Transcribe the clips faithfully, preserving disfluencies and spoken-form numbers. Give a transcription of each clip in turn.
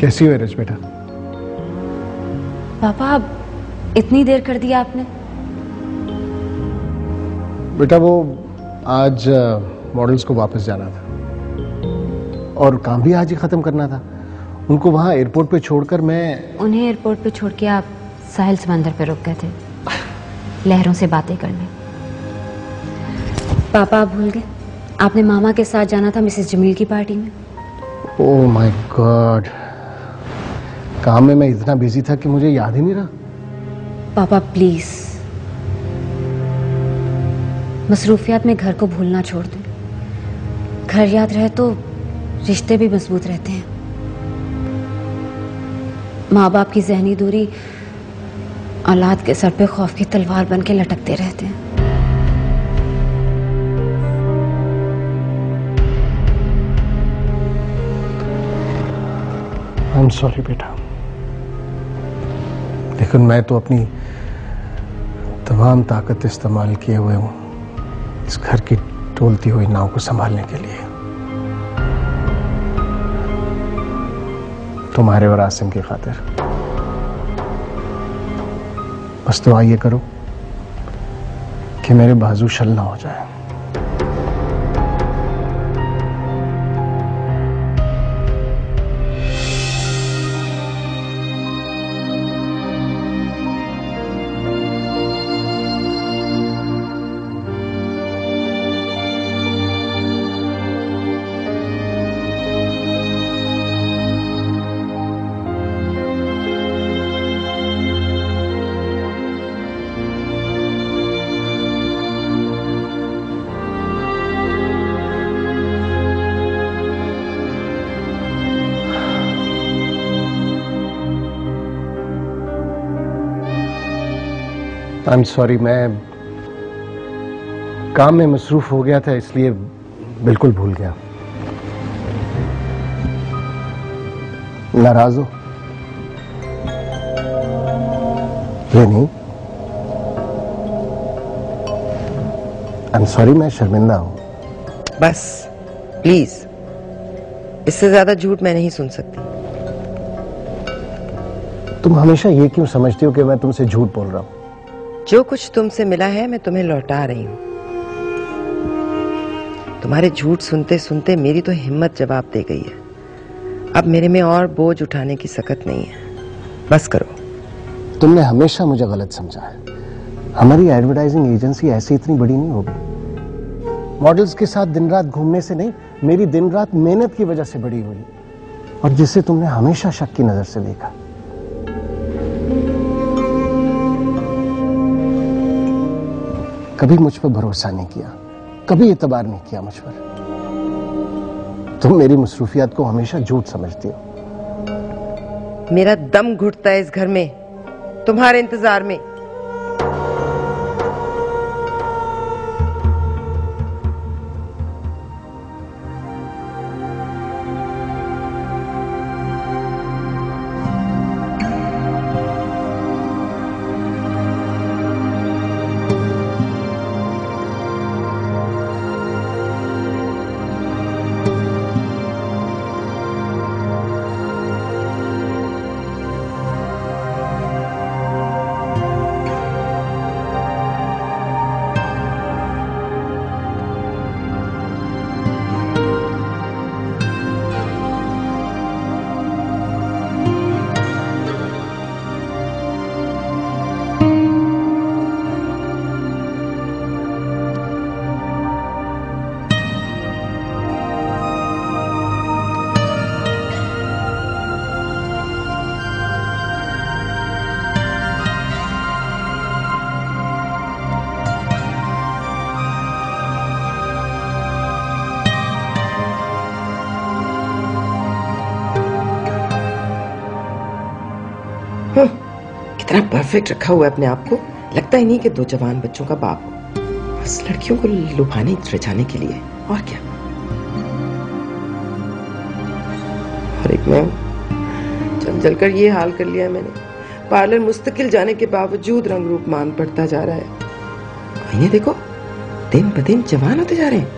कैसी हो रज बेटा? पापा अब इतनी देर कर दिया आपने? बेटा वो आज मॉडल्स को वापस जाना था और काम भी आज ही खत्म करना था। उनको वहां एयरपोर्ट पे छोड़कर मैं उन्हें एयरपोर्ट पे छोड़ के आप साहिल समंदर पे रुक गए थे लहरों से बातें करने। पापा आप भूल गए आपने मामा के साथ जाना था मिसेस जमील की पार्टी में। ओह माय गॉड, काम में मैं इतना बिजी था कि मुझे याद ही नहीं रहा। पापा प्लीज मसरूफियात में घर को भूलना छोड़ दें। घर याद रहे तो रिश्ते भी मजबूत रहते हैं। माँ बाप की जहनी दूरी औलाद के सर पे खौफ की तलवार बन के लटकते रहते हैं। आई एम सॉरी बेटा, लेकिन मैं तो अपनी तमाम ताकत इस्तेमाल किए हुए हूं इस घर की टोलती हुई नाव को संभालने के लिए। तुम्हारे और आसिम की खातिर बस दुआ ये करो कि मेरे बाजू शल ना हो जाए। आई एम सॉरी, मैं काम में मसरूफ हो गया था इसलिए बिल्कुल भूल गया। नाराज हो? ये नहीं, आई एम सॉरी, मैं शर्मिंदा हूं। बस प्लीज, इससे ज्यादा झूठ मैं नहीं सुन सकती। तुम हमेशा ये क्यों समझती हो कि मैं तुमसे झूठ बोल रहा हूं? जो कुछ तुमसे मिला है मैं तुम्हें लौटा रही हूं। तुम्हारे झूठ सुनते सुनते मेरी तो हिम्मत जवाब दे गई है। अब मेरे में और बोझ उठाने की सकत नहीं है। बस करो। तुमने हमेशा मुझे गलत समझा है। हमारी एडवर्टाइजिंग एजेंसी ऐसी इतनी बड़ी नहीं होगी। मॉडल्स के साथ दिन रात घूमने से नहीं, मेरी दिन रात मेहनत की वजह से बड़ी हुई, और जिसे तुमने हमेशा शक की नजर से देखा। कभी मुझ पर भरोसा नहीं किया, कभी एतबार नहीं किया मुझ पर। तुम मेरी मसरूफियात को हमेशा झूठ समझती हो। मेरा दम घुटता है इस घर में तुम्हारे इंतजार में। कितना परफेक्ट रखा हुआ है अपने आप को। लगता ही नहीं कि दो जवान बच्चों का बाप हो। बस लड़कियों को लुभाने रिझाने के लिए, और क्या। और एक मैं चल चल कर ये हाल कर लिया मैंने। पार्लर मुस्तकिल जाने के बावजूद रंग रूप मान पड़ता जा रहा है। इन्हें देखो, दिन ब दिन जवान होते जा रहे हैं।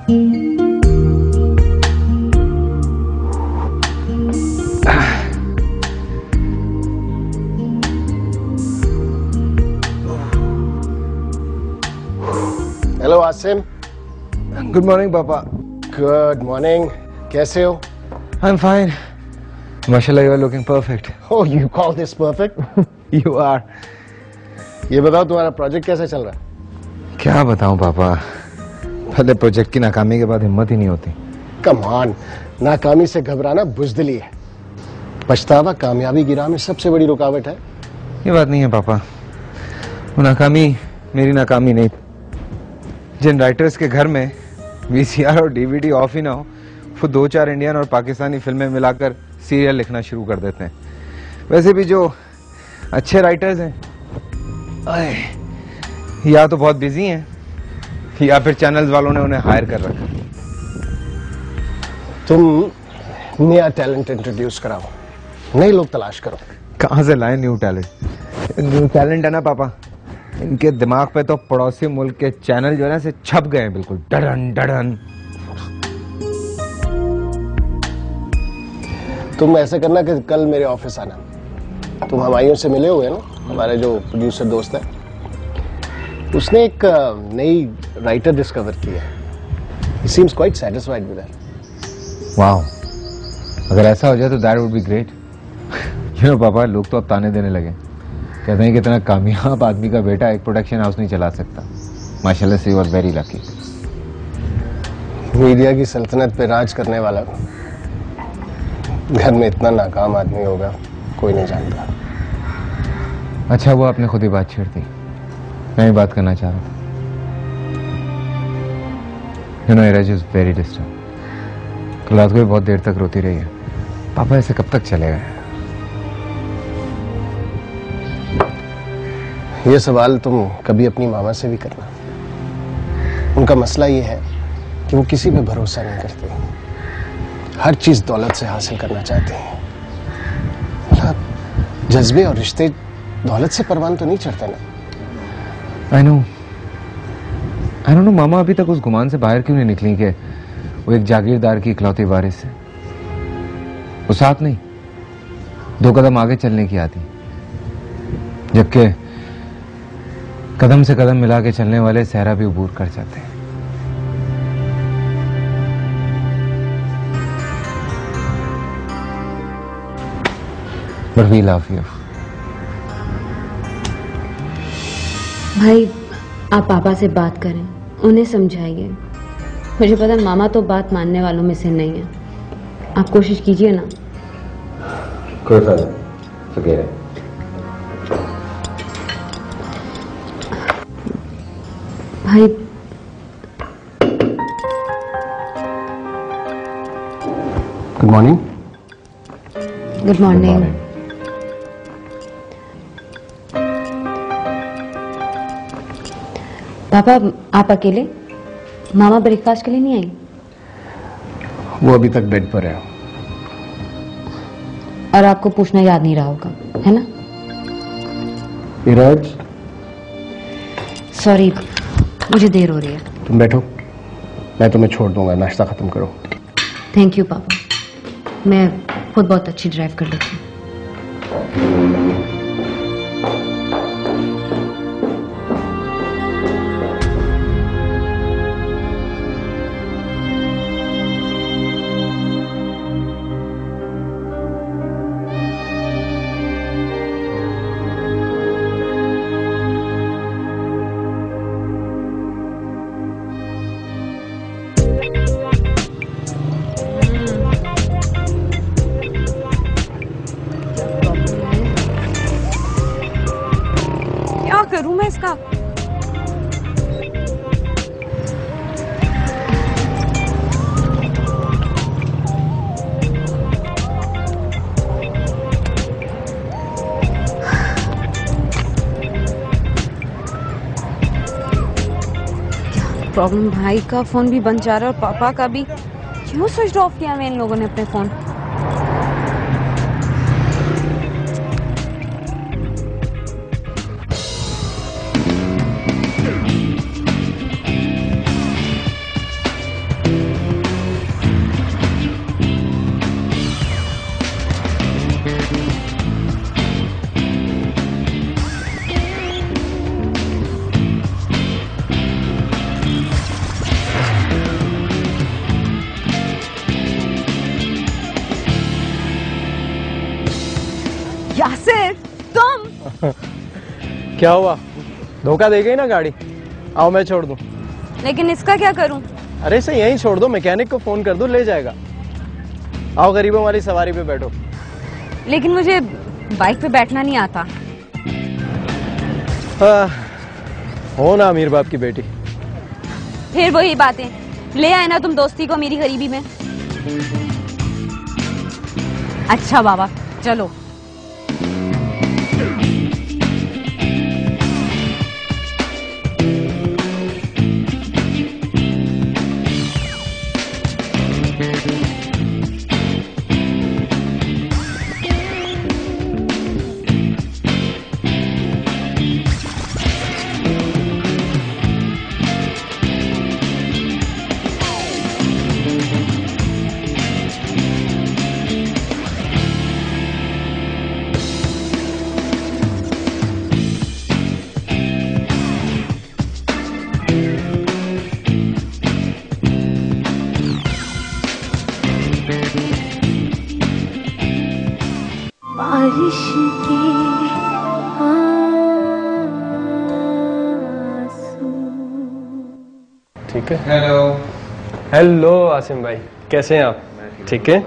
हेलो आसिम। गुड मॉर्निंग पापा। Good morning. कैसे हो? I am fine. माशाल्लाह you are looking perfect. Oh you call this perfect? You are. ये बताओ तुम्हारा प्रोजेक्ट कैसा चल रहा है? क्या बताऊं पापा, पहले प्रोजेक्ट की नाकामी के बाद हिम्मत ही नहीं होती। कम ऑन, नाकामी से घबराना बुज़दिली है। पछतावा कामयाबी की राह में सबसे बड़ी रुकावट है। ये बात नहीं है पापा, वो नाकामी मेरी नाकामी नहीं। जिन राइटर्स के घर में वीसीआर और डीवीडी ऑफ ही ना हो, वो दो चार इंडियन और पाकिस्तानी फिल्में मिलाकर सीरियल लिखना शुरू कर देते हैं। वैसे भी जो अच्छे राइटर्स हैं या तो बहुत बिजी हैं या फिर चैनल्स वालों ने उन्हें हायर कर रखा। तुम नया टैलेंट इंट्रोड्यूस कराओ, नए लोग तलाश करो। कहां से लाए न्यू टैलेंट? न्यू टैलेंट है ना पापा, इनके दिमाग पे तो पड़ोसी मुल्क के चैनल जो है ना से छप गए हैं, बिल्कुल डडन डडन। तुम ऐसे करना कि कल मेरे ऑफिस आना। तुम हमायूं से मिले हुए ना, हमारे जो प्रोड्यूसर दोस्त है, उसने एक नई राइटर डिस्कवर की है। He seems quite satisfied with that. Wow, अगर ऐसा हो जाए तो that would be great. You know पापा, लोग तो अब ताने देने लगे, कहते हैं कि इतना कामयाब आदमी का बेटा एक प्रोडक्शन हाउस नहीं चला सकता। माशाल्लाह से you are very lucky. Media की सल्तनत पे राज करने वाला घर में इतना नाकाम आदमी होगा कोई नहीं जानता। अच्छा वो आपने खुद ही बात छेड़ दी, मैं ही बात करना चाह रहा था। You know Iraj is very disturb. कल रात को भी बहुत देर तक रोती रही है। पापा ऐसे कब तक चलेगा? ये सवाल तुम कभी अपनी मामा से भी करना। उनका मसला ये है कि वो किसी पे भरोसा नहीं करती, हर चीज दौलत से हासिल करना चाहते हैं। मतलब जज्बे और रिश्ते दौलत से परवान तो नहीं चढ़ते ना। I know I don't know मामा अभी तक उस गुमान से बाहर क्यों नहीं निकली कि वो एक जागीरदार की इकलौती वारिस है। वो साथ नहीं, दो कदम आगे चलने की आती, जबकि कदम से कदम मिला के चलने वाले सहरा भी अबूर कर जाते हैं। But we love you. भाई आप पापा से बात करें, उन्हें समझाइए। मुझे पता है मामा तो बात मानने वालों में से नहीं है। आप कोशिश कीजिए ना। कोई फायदा नहीं, forget it. भाई गुड मॉर्निंग। Good morning. पापा आप अकेले? मामा ब्रेकफास्ट के लिए नहीं आई? वो अभी तक बेड पर है। और आपको पूछना याद नहीं रहा होगा, है ना? इराज, सॉरी मुझे देर हो रही है। तुम बैठो, मैं तुम्हें छोड़ दूंगा, नाश्ता खत्म करो। थैंक यू पापा, मैं खुद बहुत अच्छी ड्राइव कर लेती हूँ। करूं मैं इसका? प्रॉब्लम, भाई का फोन भी बंद जा रहा है और पापा का भी। क्यों स्विच ऑफ किया मैं इन लोगों ने अपने फोन? क्या हुआ, धोखा दे गई ना गाड़ी? आओ मैं छोड़ दूं। लेकिन इसका क्या करूं? अरे इसे यहीं छोड़ दो, मैकेनिक को फोन कर दो, ले जाएगा। आओ गरीबों वाली सवारी पे बैठो। लेकिन मुझे बाइक पे बैठना नहीं आता। हाँ, हो ना अमीर बाप की बेटी। फिर वही बातें, ले आए ना तुम दोस्ती को मेरी गरीबी में। अच्छा बाबा चलो। बारिश के ठीक है। हेलो। हेलो आसिम भाई, कैसे हैं आप? ठीक है।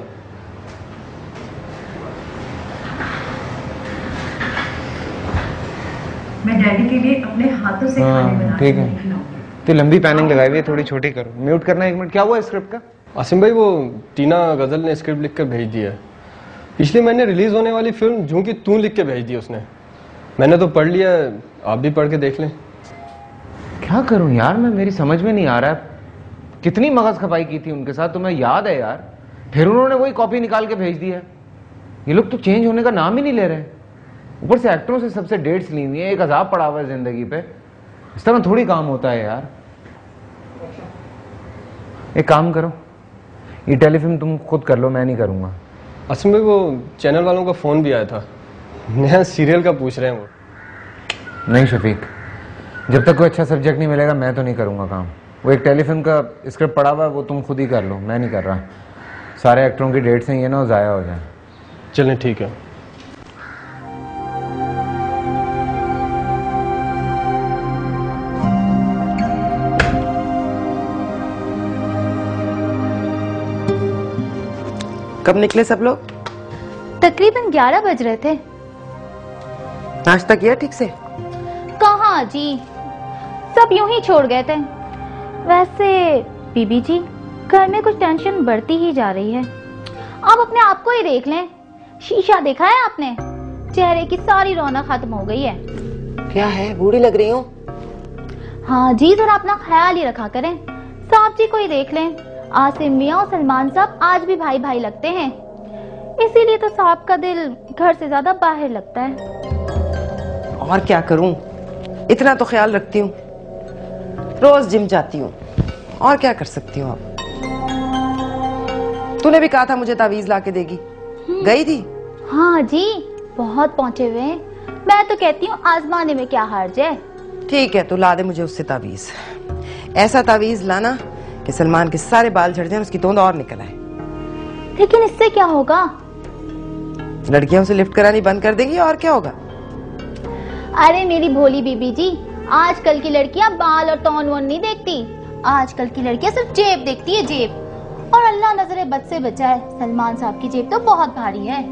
मैं डैडी के लिए अपने हाथों से खाने बना ठीक है। तो लंबी पैनिंग लगाई हुई है, थोड़ी छोटी करो। म्यूट करना एक मिनट। क्या हुआ स्क्रिप्ट का? आसिम भाई वो टीना गजल ने स्क्रिप्ट लिख कर भेज दिया है। पिछले महीने रिलीज होने वाली फिल्म झूठी तू लिख के भेज दी उसने। मैंने तो पढ़ लिया, आप भी पढ़ के देख लें। क्या करूं यार मैं, मेरी समझ में नहीं आ रहा है। कितनी मगज खपाई की थी उनके साथ, तुम्हें याद है यार? फिर उन्होंने वही कॉपी निकाल के भेज दी है। ये लोग तो चेंज होने का नाम ही नहीं ले रहे। ऊपर से एक्टरों से सबसे डेट्स ली हुई है, एक अजाब पड़ा हुआ है जिंदगी पे। इस तरह थोड़ी काम होता है यार। एक काम करो, ये टेलीफिल्म तुम खुद कर लो, मैं नहीं करूंगा। असल में वो चैनल वालों का फोन भी आया था, नया सीरियल का पूछ रहे हैं वो। नहीं शफीक, जब तक कोई अच्छा सब्जेक्ट नहीं मिलेगा मैं तो नहीं करूंगा काम। वो एक टेलीफिल्म का स्क्रिप्ट पड़ा हुआ है, वो तुम खुद ही कर लो, मैं नहीं कर रहा। सारे एक्टरों की डेट्स हैं ये ना ज़ाया हो जाए। चलें ठीक है। कब निकले सब लोग? तकरीबन ग्यारह बज रहे थे। नाश्ता किया ठीक से? कहाँ जी, सब यूं ही छोड़ गए थे। वैसे बीबी जी, घर में कुछ टेंशन बढ़ती ही जा रही है। आप अपने आप को ही देख लें, शीशा देखा है आपने? चेहरे की सारी रौनक खत्म हो गई है। क्या है, बूढ़ी लग रही हूँ? हाँ जी, जरा अपना ख्याल ही रखा करें। साहब जी को ही देख लें, आसिम मियां और सलमान साहब आज भी भाई भाई लगते हैं। इसीलिए तो साहब का दिल घर से ज्यादा बाहर लगता है। और क्या करूं, इतना तो ख्याल रखती हूँ। रोज जिम जाती हूँ, और क्या कर सकती हूँ अब। तूने भी कहा था मुझे तावीज ला के देगी, गई थी? हाँ जी, बहुत पहुंचे हुए हैं। मैं तो कहती हूँ आजमाने में क्या हार्ज है। ठीक है, तू ला दे मुझे उससे तावीज। ऐसा तावीज लाना कि सलमान के सारे बाल झड़ जाएं, उसकी तोंद और निकल आए। लेकिन इससे क्या होगा? लड़कियों से लिफ्ट करानी बंद कर देगी, और क्या होगा? अरे मेरी भोली बीबी जी, आजकल की लड़कियां बाल और तौन वोन नहीं देखती। आजकल की लड़कियां सिर्फ जेब देखती है, जेब। और अल्लाह नजरे बद से बचाए, सलमान साहब की जेब तो बहुत भारी है।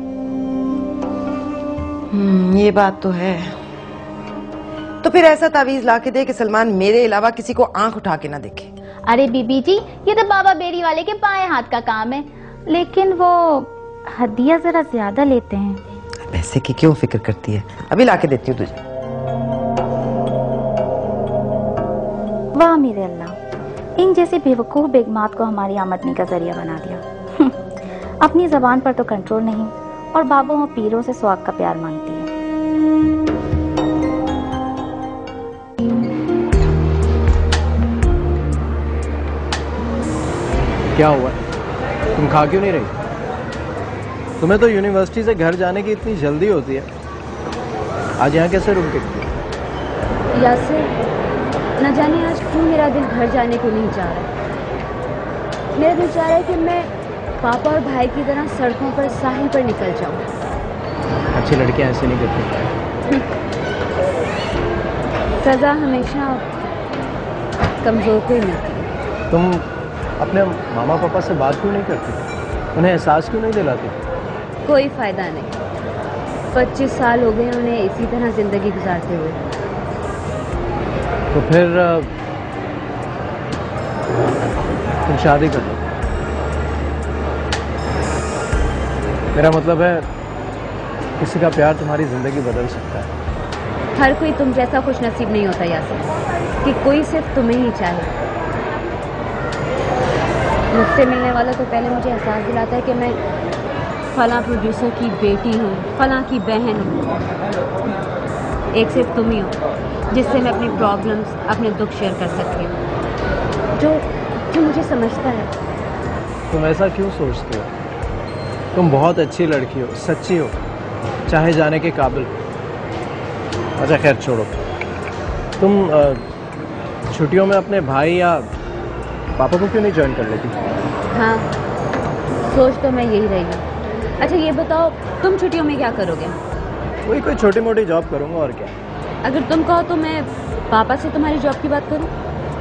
हम्म, ये बात तो है। तो फिर ऐसा तावीज ला के दे कि सलमान मेरे अलावा किसी को आंख उठा के ना देखे। अरे बीबी जी, ये तो बाबा बेड़ी वाले के बाएं हाथ का काम है, लेकिन वो हदिया जरा ज्यादा लेते हैं। पैसे की क्यों फिक्र करती है, अभी लाके देती हूँ तुझे। वाह मेरे अल्लाह, इन जैसे बेवकूफ बेगमात को हमारी आमदनी का जरिया बना दिया। अपनी जबान पर तो कंट्रोल नहीं, और बाबों और पीरों से सुहाग का प्यार मांगती है। क्या हुआ, तुम खा क्यों नहीं रही? तुम्हें तो यूनिवर्सिटी से घर जाने की इतनी जल्दी होती है, आज यहाँ कैसे रुक गई? यासिर, न जाने आज क्यों मेरा दिल घर जाने को नहीं चाह रहा। मेरा दिल चाह रहा है कि मैं पापा और भाई की तरह सड़कों पर साहिल पर निकल जाऊं। अच्छी लड़कियां ऐसे नहीं करती। सजा हमेशा कमजोर को ही मिलती है। तुम अपने मामा पापा से बात क्यों नहीं करती? उन्हें एहसास क्यों नहीं दिलाती? कोई फायदा नहीं। पच्चीस साल हो गए उन्हें इसी तरह जिंदगी गुजारते हुए। तो फिर तुम शादी कर लो। मेरा मतलब है किसी का प्यार तुम्हारी जिंदगी बदल सकता है। हर कोई तुम जैसा खुश नसीब नहीं होता यासिर कि कोई सिर्फ तुम्हें ही चाहे। मुझसे मिलने वाला तो पहले मुझे एहसास दिलाता है कि मैं फलां प्रोड्यूसर की बेटी हूँ, फलां की बहन हूँ। एक सिर्फ तुम ही हो जिससे मैं अपनी प्रॉब्लम्स, अपने दुख शेयर कर सकती हूँ, जो जो मुझे समझता है। तुम ऐसा क्यों सोचते हो? तुम बहुत अच्छी लड़की हो, सच्ची हो, चाहे जाने के काबिल। अच्छा खैर छोड़ो। तुम छुट्टियों में अपने भाई या पापा को क्यों नहीं ज्वाइन कर लेती? हाँ, सोच तो मैं यही रही हूँ। अच्छा ये बताओ, तुम छुट्टियों में क्या करोगे? वही कोई छोटी मोटी जॉब करूँगा और क्या। अगर तुम कहो तो मैं पापा से तुम्हारी जॉब की बात करूँ?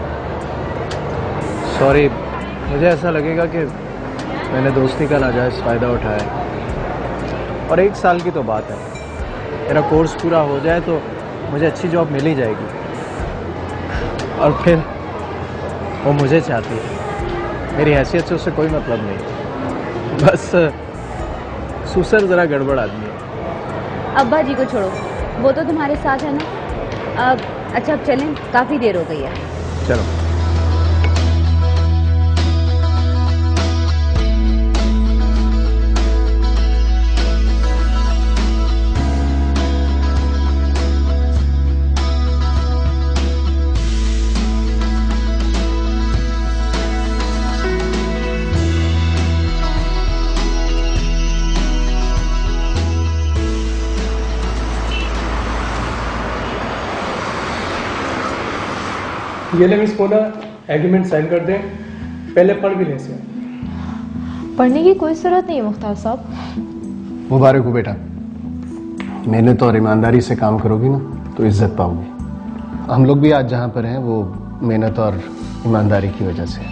सॉरी, मुझे ऐसा लगेगा कि मैंने दोस्ती का नाजायज़ फ़ायदा उठाया। और एक साल की तो बात है, मेरा कोर्स पूरा हो जाए तो मुझे अच्छी जॉब मिल ही जाएगी। और फिर वो मुझे चाहती है। मेरी हैसियत से उससे कोई मतलब नहीं, बस सुसर ज़रा गड़बड़ आदमी है। अब्बा जी को छोड़ो, वो तो तुम्हारे साथ है ना। अब अच्छा अब चलें, काफ़ी देर हो गई है। चलो। ये ले मिस कोना, एग्रीमेंट साइन कर दें। पहले पढ़ भी लें से। पढ़ने की कोई जरूरत नहीं है मुख्तार साहब। मुबारक हो बेटा, मेहनत और ईमानदारी से काम करोगी ना तो इज्जत पाओगी। हम लोग भी आज जहां पर हैं वो मेहनत और ईमानदारी की वजह से।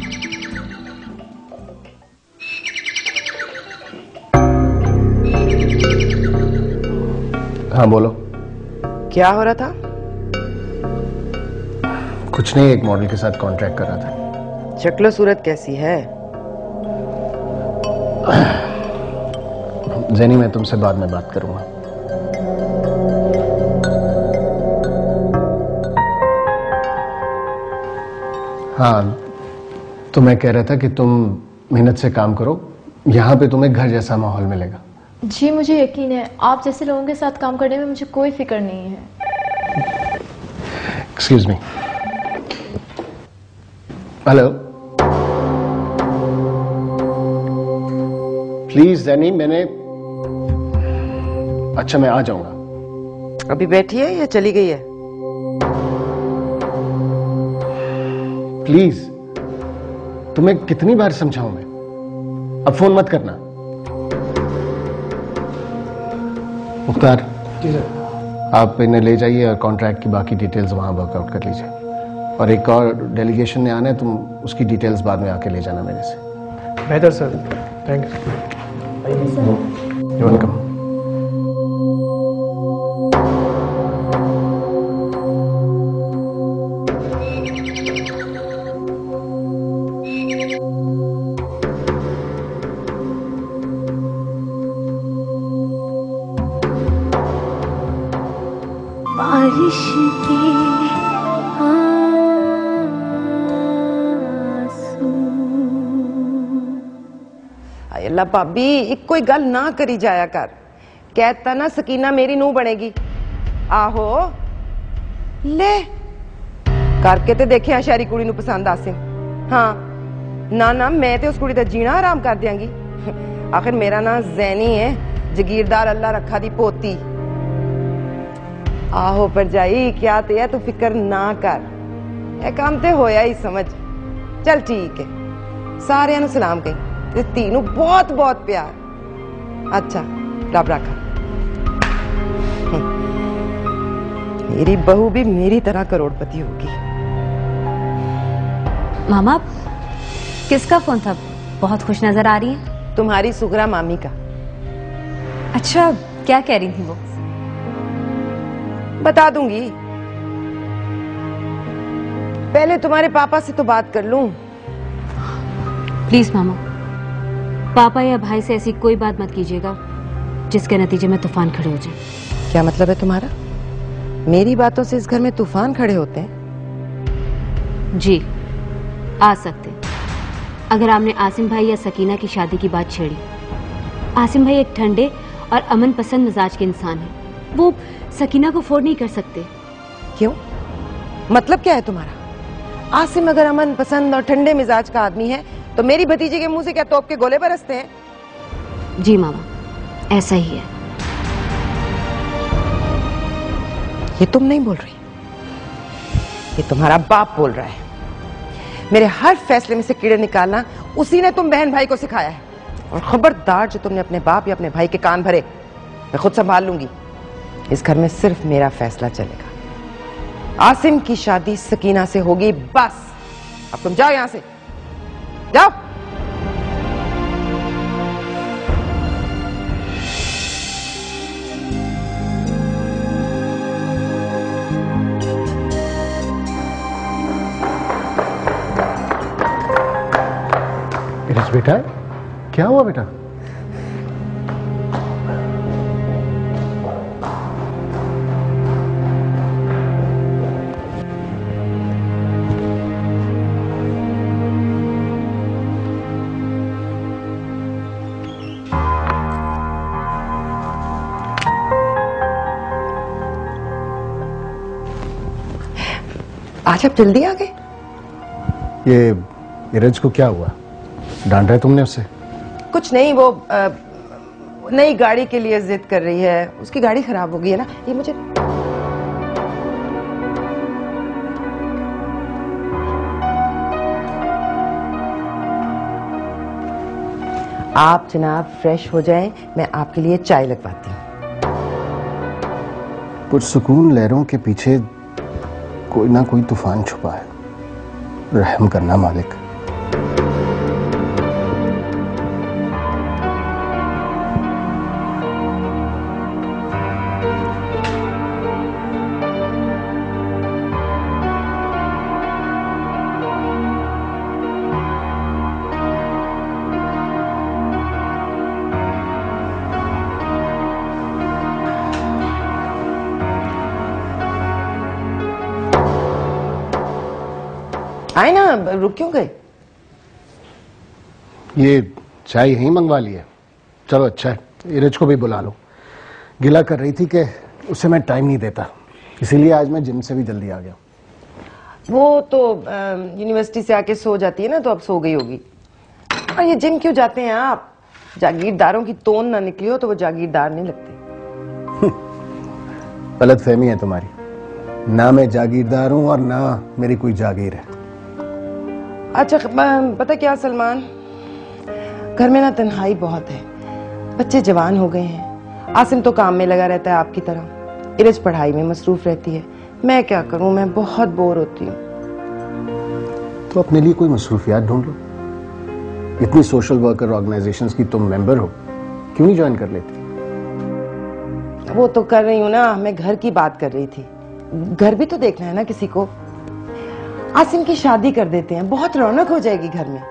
हाँ बोलो। क्या हो रहा था? कुछ नहीं, एक मॉडल के साथ कॉन्ट्रैक्ट कर रहा था। शक्लो सूरत कैसी है? जेनी मैं तुमसे बाद में बात करूंगा। हाँ तो मैं कह रहा था कि तुम मेहनत से काम करो, यहां पे तुम्हें घर जैसा माहौल मिलेगा। जी मुझे यकीन है, आप जैसे लोगों के साथ काम करने में मुझे कोई फिक्र नहीं है। Excuse me. Hello please Jenny, मैंने अच्छा मैं आ जाऊंगा। अभी बैठी है या चली गई है? प्लीज, तुम्हें कितनी बार समझाऊं मैं? अब फोन मत करना। मुख्तार जी सर। आप इन्हें ले जाइए और कॉन्ट्रैक्ट की बाकी डिटेल्स वहां वर्कआउट कर लीजिए। और एक और डेलीगेशन ने आना है, तुम उसकी डिटेल्स बाद में आके ले जाना मेरे से। बेहतर sir, thank you. You welcome. बारिश के आंसू। अल्लाह भाभी एक कोई गल ना करी जाया कर। कहता ना सकीना मेरी नूह बनेगी। आहो ले करके ते देखिया शहरी कुड़ी नूं पसंद आसे। हाँ ना ना मैं ते उस कुड़ी दा जीना हराम कर दियांगी। आखिर मेरा ना जैनी है, जगीरदार अल्लाह रखा दी पोती। आहो पर जाई क्या ते है, तू फिक्र ना कर, ए काम ते होया ही समझ। चल ठीक है, सारियां नूं सलाम कही ते धी नूं बहुत बहुत प्यार। अच्छा रब रखा। मेरी बहू भी मेरी तरह करोड़पति होगी। मामा किसका फोन था? बहुत खुश नजर आ रही है। तुम्हारी सुगरा मामी का। अच्छा, क्या कह रही थी वो? बता दूंगी, पहले तुम्हारे पापा से तो बात कर लूं। प्लीज मामा, पापा या भाई से ऐसी कोई बात मत कीजिएगा जिसके नतीजे में तूफान खड़े हो जाए। क्या मतलब है तुम्हारा? मेरी बातों से इस घर में तूफान खड़े होते हैं? जी, आ सकते अगर आपने आसिम भाई या सकीना की शादी की बात छेड़ी। आसिम भाई एक ठंडे और अमन पसंद मिजाज के इंसान हैं। वो सकीना को अफोर्ड नहीं कर सकते। क्यों? मतलब क्या है तुम्हारा? आसिम अगर अमन पसंद और ठंडे मिजाज का आदमी है तो मेरी भतीजे के मुंह से क्या तोप के गोले बरसते हैं? जी मामा, ऐसा ही है। ये तुम नहीं बोल रही, ये तुम्हारा बाप बोल रहा है। मेरे हर फैसले में से कीड़े निकालना उसी ने तुम बहन भाई को सिखाया है। और खबरदार, जो तुमने अपने बाप या अपने भाई के कान भरे, मैं खुद संभाल लूंगी। इस घर में सिर्फ मेरा फैसला चलेगा। आसिम की शादी सकीना से होगी, बस। अब तुम जाओ यहां से, जाओ। बेटा, क्या हुआ बेटा? आज आप जल्दी आ गए? ये इरज को क्या हुआ? डांटा है तुमने उससे? कुछ नहीं, वो आ, नई गाड़ी के लिए जिद कर रही है। उसकी गाड़ी खराब हो गई है ना। ये मुझे आप जनाब फ्रेश हो जाएं, मैं आपके लिए चाय लगवाती हूँ। पुरसुकून लहरों के पीछे कोई ना कोई तूफान छुपा है। रहम करना मालिक। आए ना, रुक क्यों गए? ये चाय यहीं मंगवा ली है। चलो अच्छा है, इरज को भी बुला लो। गिला कर रही थी कि उसे मैं टाइम नहीं देता, इसीलिए आज मैं जिम से भी जल्दी आ गया। वो तो यूनिवर्सिटी से आके सो जाती है ना, तो अब सो गई होगी। और ये जिम क्यों जाते हैं आप? जागीरदारों की तोन ना निकली हो तो वो जागीरदार नहीं लगते। गलत फहमी है तुम्हारी। ना मैं जागीरदार हूं और ना मेरी कोई जागीर है। अच्छा, पता क्या सलमान, घर में ना तन्हाई बहुत है। बच्चे जवान हो गए हैं। आसिम तो काम में लगा रहता है आपकी तरह। इरज पढ़ाई में मसरूफ रहती है। मैं क्या करूं, मैं बहुत बोर होती हूँ। तो अपने लिए कोई मसरूफियात ढूंढ लो। इतनी सोशल वर्कर ऑर्गेनाइजेशंस की तुम मेंबर हो, क्यों नहीं ज्वाइन कर लेती? वो तो कर रही हूँ ना, मैं घर की बात कर रही थी। घर भी तो देखना है ना किसी को। आसिम की शादी कर देते हैं, बहुत रौनक हो जाएगी घर में।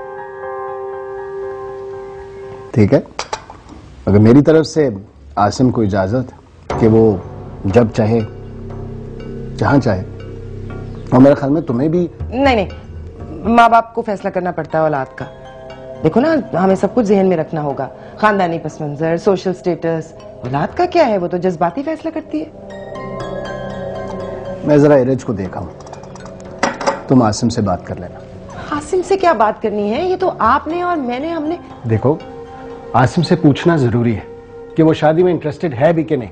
ठीक है, अगर मेरी तरफ से आसिम को इजाजत कि वो जब चाहे जहां चाहे, और मेरे ख्याल में तुम्हें भी। नहीं नहीं, माँ बाप को फैसला करना पड़ता है औलाद का। देखो ना, हमें सब कुछ जहन में रखना होगा। खानदानी पस मंजर, सोशल स्टेटस। औलाद का क्या है, वो तो जज्बाती फैसला करती है। मैं जरा इरज को देखा हूं, तुम आसिम से बात कर लेना। आसिम से क्या बात करनी है? ये तो आपने और मैंने हमने। देखो, आसिम से पूछना जरूरी है कि वो शादी में इंटरेस्टेड है भी कि नहीं।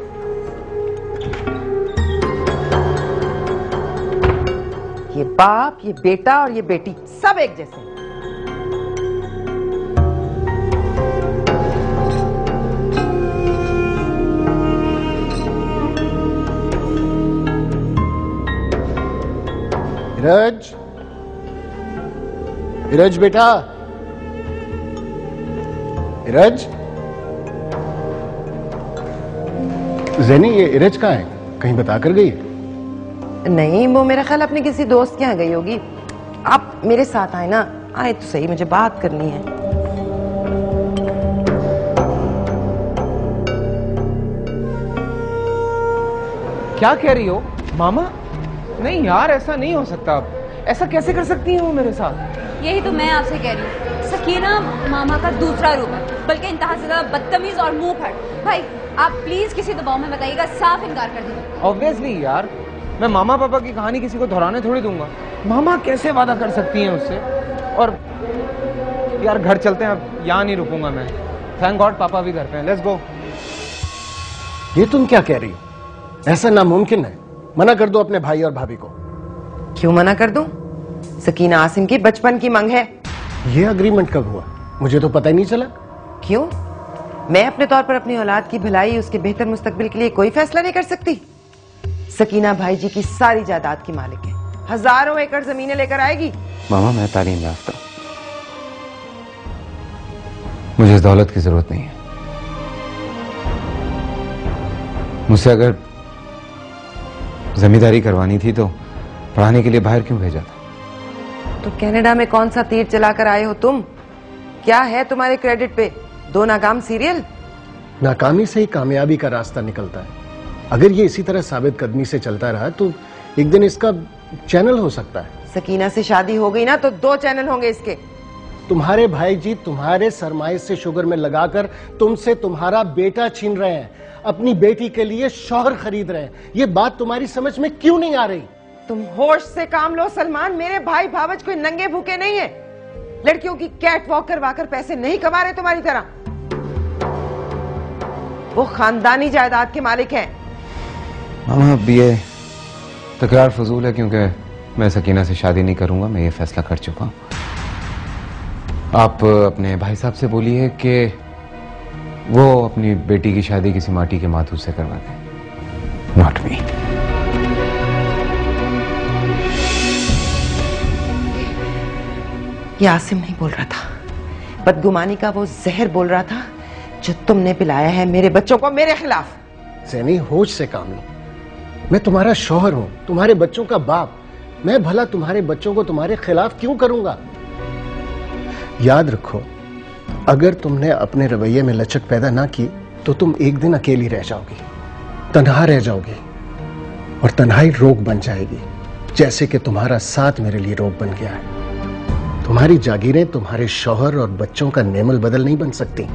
ये बाप, ये बेटा और ये बेटी सब एक जैसे। इरज, इरज बेटा, इरज। ज़ेनी, ये इरज कहाँ है? कहीं बता कर गई? नहीं, वो मेरा ख्याल अपने किसी दोस्त के यहाँ गई होगी। आप मेरे साथ आए ना, आए तो सही, मुझे बात करनी है। क्या कह रही हो मामा? नहीं यार, ऐसा नहीं हो सकता। ऐसा कैसे कर सकती है वो मेरे साथ? यही तो मैं आपसे कह रही हूँ। सकीना मामा का दूसरा रूप है, बल्कि इंतहा से ज्यादा बदतमीज और मुंह फट। भाई आप प्लीज किसी दबाव में बताइएगा, साफ इनकार कर दीजिए। ऑब्वियसली यार, मैं मामा पापा की कहानी किसी को दोहराने थोड़ी दूंगा। मामा कैसे वादा कर सकती हैं उससे? और यार घर चलते हैं, अब यहाँ नहीं रुकूंगा मैं। थैंक गॉड पापा भी घर पे हैं। Let's go. ये तुम क्या कह रही हो? ऐसा नामुमकिन है। मना कर दो अपने भाई और भाभी को। क्यों मना कर दूं? सकीना आसिम की बचपन की मांग है। ये अग्रीमेंट कब हुआ? मुझे तो पता ही नहीं चला। क्यों? मैं अपने तौर पर अपनी औलाद की भलाई, उसके बेहतर मुस्तकबिल के लिए कोई फैसला नहीं कर सकती? सकीना भाई जी की सारी जायदाद की मालिक है, हजारों एकड़ जमीनें लेकर आएगी। मामा मैं तालीम याफ्ता, मुझे इस दौलत की जरूरत नहीं है। मुझसे अगर जमींदारी करवानी थी तो पढ़ाने के लिए बाहर क्यों भेजा था? तो कनाडा में कौन सा तीर चलाकर आए हो तुम? क्या है तुम्हारे क्रेडिट पे? दो नाकाम सीरियल। नाकामी से ही कामयाबी का रास्ता निकलता है। अगर ये इसी तरह साबित कदमी से चलता रहा तो एक दिन इसका चैनल हो सकता है। सकीना से शादी हो गई ना तो दो चैनल होंगे इसके। तुम्हारे भाई जी तुम्हारे सरमाए से शुगर में लगाकर तुमसे तुम्हारा बेटा छीन रहे हैं, अपनी बेटी के लिए शौहर खरीद रहे हैं। ये बात तुम्हारी समझ में क्यों नहीं आ रही? तुम होश से काम लो सलमान। मेरे भाई भावज कोई नंगे भूखे नहीं है। लड़कियों की कैट वॉक करवाकर पैसे नहीं कमा रहे तुम्हारी तरह। वो खानदानी जायदाद के मालिक हैं। मामा अब ये तकरार फजूल है, क्योंकि मैं सकीना से शादी नहीं करूंगा। मैं ये फैसला कर चुका हूं। आप अपने भाई साहब से बोलिए कि वो अपनी बेटी की शादी किसी माटी के माथू से करवा दें, नॉट मी। ये आसिम नहीं बोल रहा था, बदगुमानी का वो जहर बोल रहा था जो तुमने पिलाया है मेरे बच्चों को मेरे खिलाफ। ज़ेनी, होश से काम लो। मैं तुम्हारा शौहर हूं, तुम्हारे बच्चों का बाप। मैं भला तुम्हारे बच्चों को तुम्हारे खिलाफ क्यों करूंगा? याद रखो, अगर तुमने अपने रवैये में लचक पैदा ना की तो तुम एक दिन अकेली रह जाओगी, तन्हा रह जाओगी, और तन्हाई रोग बन जाएगी, जैसे कि तुम्हारा साथ मेरे लिए रोग बन गया है। तुम्हारी जागीरें तुम्हारे शौहर और बच्चों का नेमल बदल नहीं बन सकती।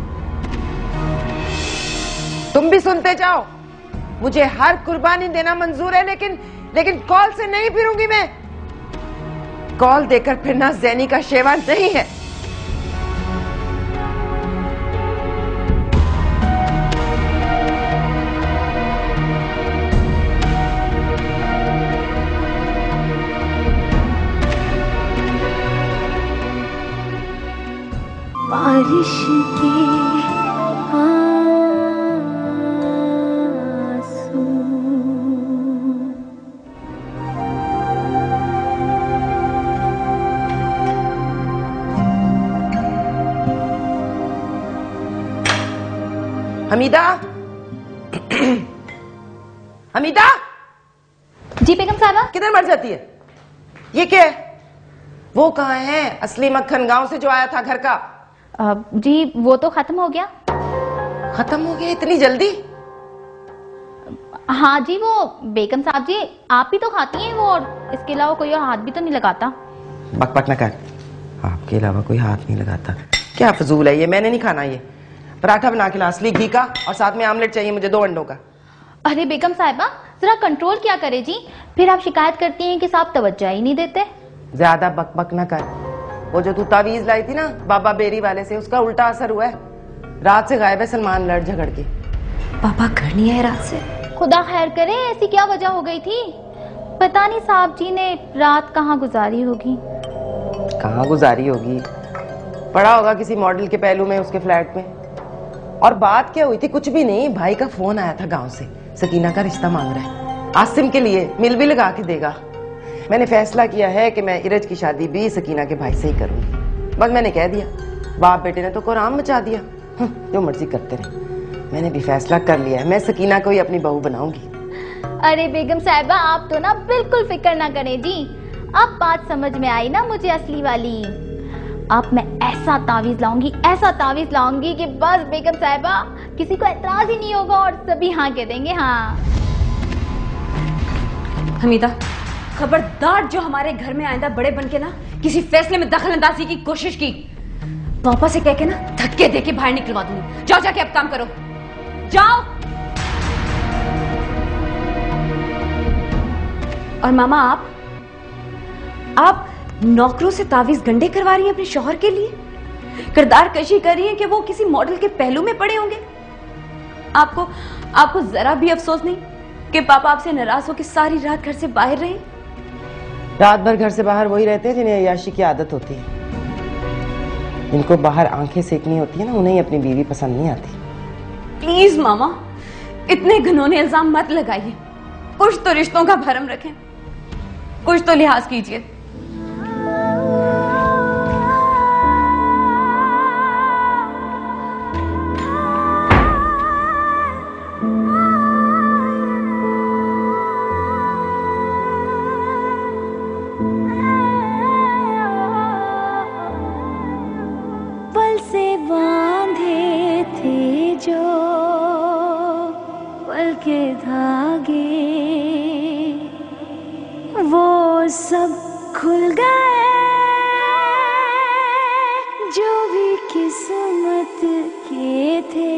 तुम भी सुनते जाओ। मुझे हर कुर्बानी देना मंजूर है, लेकिन लेकिन कॉल से नहीं फिरूंगी मैं। कॉल देकर फिरना ज़ैनी का शेवा नहीं है। बारिश के आंसू हमीदा, हमीदा। जी बेगम साहबा। किधर मर जाती है? ये क्या है? वो कहाँ है असली मक्खन गांव से जो आया था घर का? आ, जी वो तो खत्म हो गया। खत्म हो गया इतनी जल्दी? हाँ जी, वो बेगम साहब जी आप ही तो खाती हैं वो, और इसके अलावा कोई और हाथ भी तो नहीं लगाता। बक बक ना कर, आपके अलावा कोई हाथ नहीं लगाता। क्या फजूल है ये, मैंने नहीं खाना ये। पराठा बना के ला असली घी का, और साथ में आमलेट चाहिए मुझे, दो अंडों का। अरे बेगम साहिबा जरा कंट्रोल क्या करे जी, फिर आप शिकायत करती हैं कि साहब तवज्जो ही नहीं देते। ज्यादा बक बक ना कर। वो जो तू तावीज लाई थी ना बाबा बेरी वाले से, उसका उल्टा असर हुआ है। रात से गायब है सलमान लड़ झगड़ के। पापा घर नहीं आए रात से? खुदा खैर करे, ऐसी क्या वजह हो गई थी? पता नहीं साहब जी ने रात कहाँ गुजारी होगी। कहाँ गुजारी होगी? पड़ा होगा किसी मॉडल के पहलू में उसके फ्लैट में। और बात क्या हुई थी? कुछ भी नहीं, भाई का फोन आया था गांव से, सकीना का रिश्ता मांग रहा है। आसिम के लिए मिल भी लगा के देगा। मैंने फैसला किया है कि मैं इरज की शादी भी सकीना के भाई से ही करूंगी। बस मैंने कह दिया, बाप बेटे ने तो कुरान मचा दिया, जो मर्जी करते रहे। मैंने भी फैसला कर लिया है, मैं सकीना को ही अपनी बहू बनाऊंगी। अरे बेगम साहिबा, आप तो ना बिल्कुल फिक्र ना करें जी। अब बात समझ में आई ना मुझे असली वाली। अब मैं ऐसा तावीज लाऊंगी, ऐसा तावीज लाऊंगी कि बस बेगम साहिबा किसी को एतराज ही नहीं होगा और सभी हाँ कह देंगे। हाँ हमीदा, खबरदार जो हमारे घर में आइंदा बड़े बन के ना किसी फैसले में दखल अंदाजी की कोशिश की, पापा से कह के ना धक्के दे के बाहर निकलवा दूंगी। जाओ जाके अब काम करो, जाओ। और मामा, आप आप नौकरों से तावीज गंडे करवा रही हैं अपने शौहर के लिए, किरदार कशी कर रही हैं कि वो किसी मॉडल के पहलू में पड़े होंगे। आपको आपको जरा भी अफसोस नहीं कि पापा आपसे नाराज होकर सारी रात घर से बाहर रहे? रात भर घर से बाहर वही रहते हैं जिन्हें अय्याशी की आदत होती है। जिनको बाहर आंखें सेकनी होती है ना, उन्हें अपनी बीवी पसंद नहीं आती। प्लीज मामा, इतने घिनौने इल्जाम मत लगाइए। कुछ तो रिश्तों का भरम रखें, कुछ तो लिहाज कीजिए। पल से बांधे थे जो पल के धागे, वो सब खुल गए। जो भी किस्मत के थे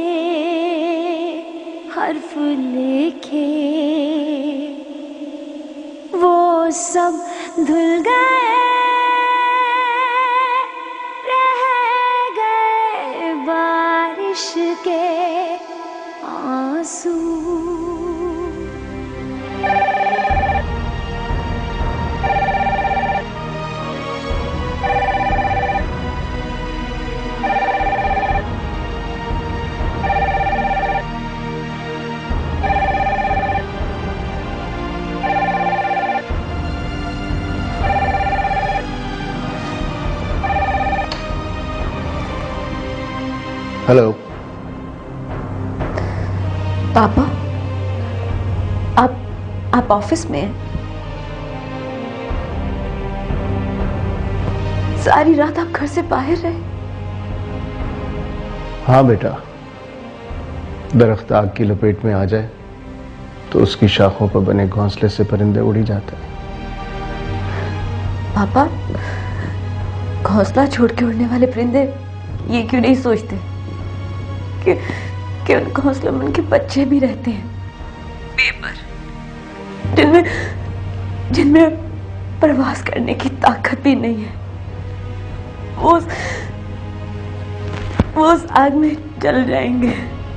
हर्फ लिखे, वो सब धुल गए। रह गए बारिश के आंसू। हेलो पापा, आप आप ऑफिस में हैं? सारी रात आप घर से बाहर रहे? हाँ बेटा, दरख्त आग की लपेट में आ जाए तो उसकी शाखों पर बने घोंसले से परिंदे उड़ी जाते हैं। पापा, घोंसला छोड़ के उड़ने वाले परिंदे ये क्यों नहीं सोचते कि कि उन घोंसलों में उनके बच्चे भी रहते हैं, बेपर, जिनमें जिनमें प्रवास करने की ताकत भी नहीं है। वो उस, वो उस आग में जल जाएंगे।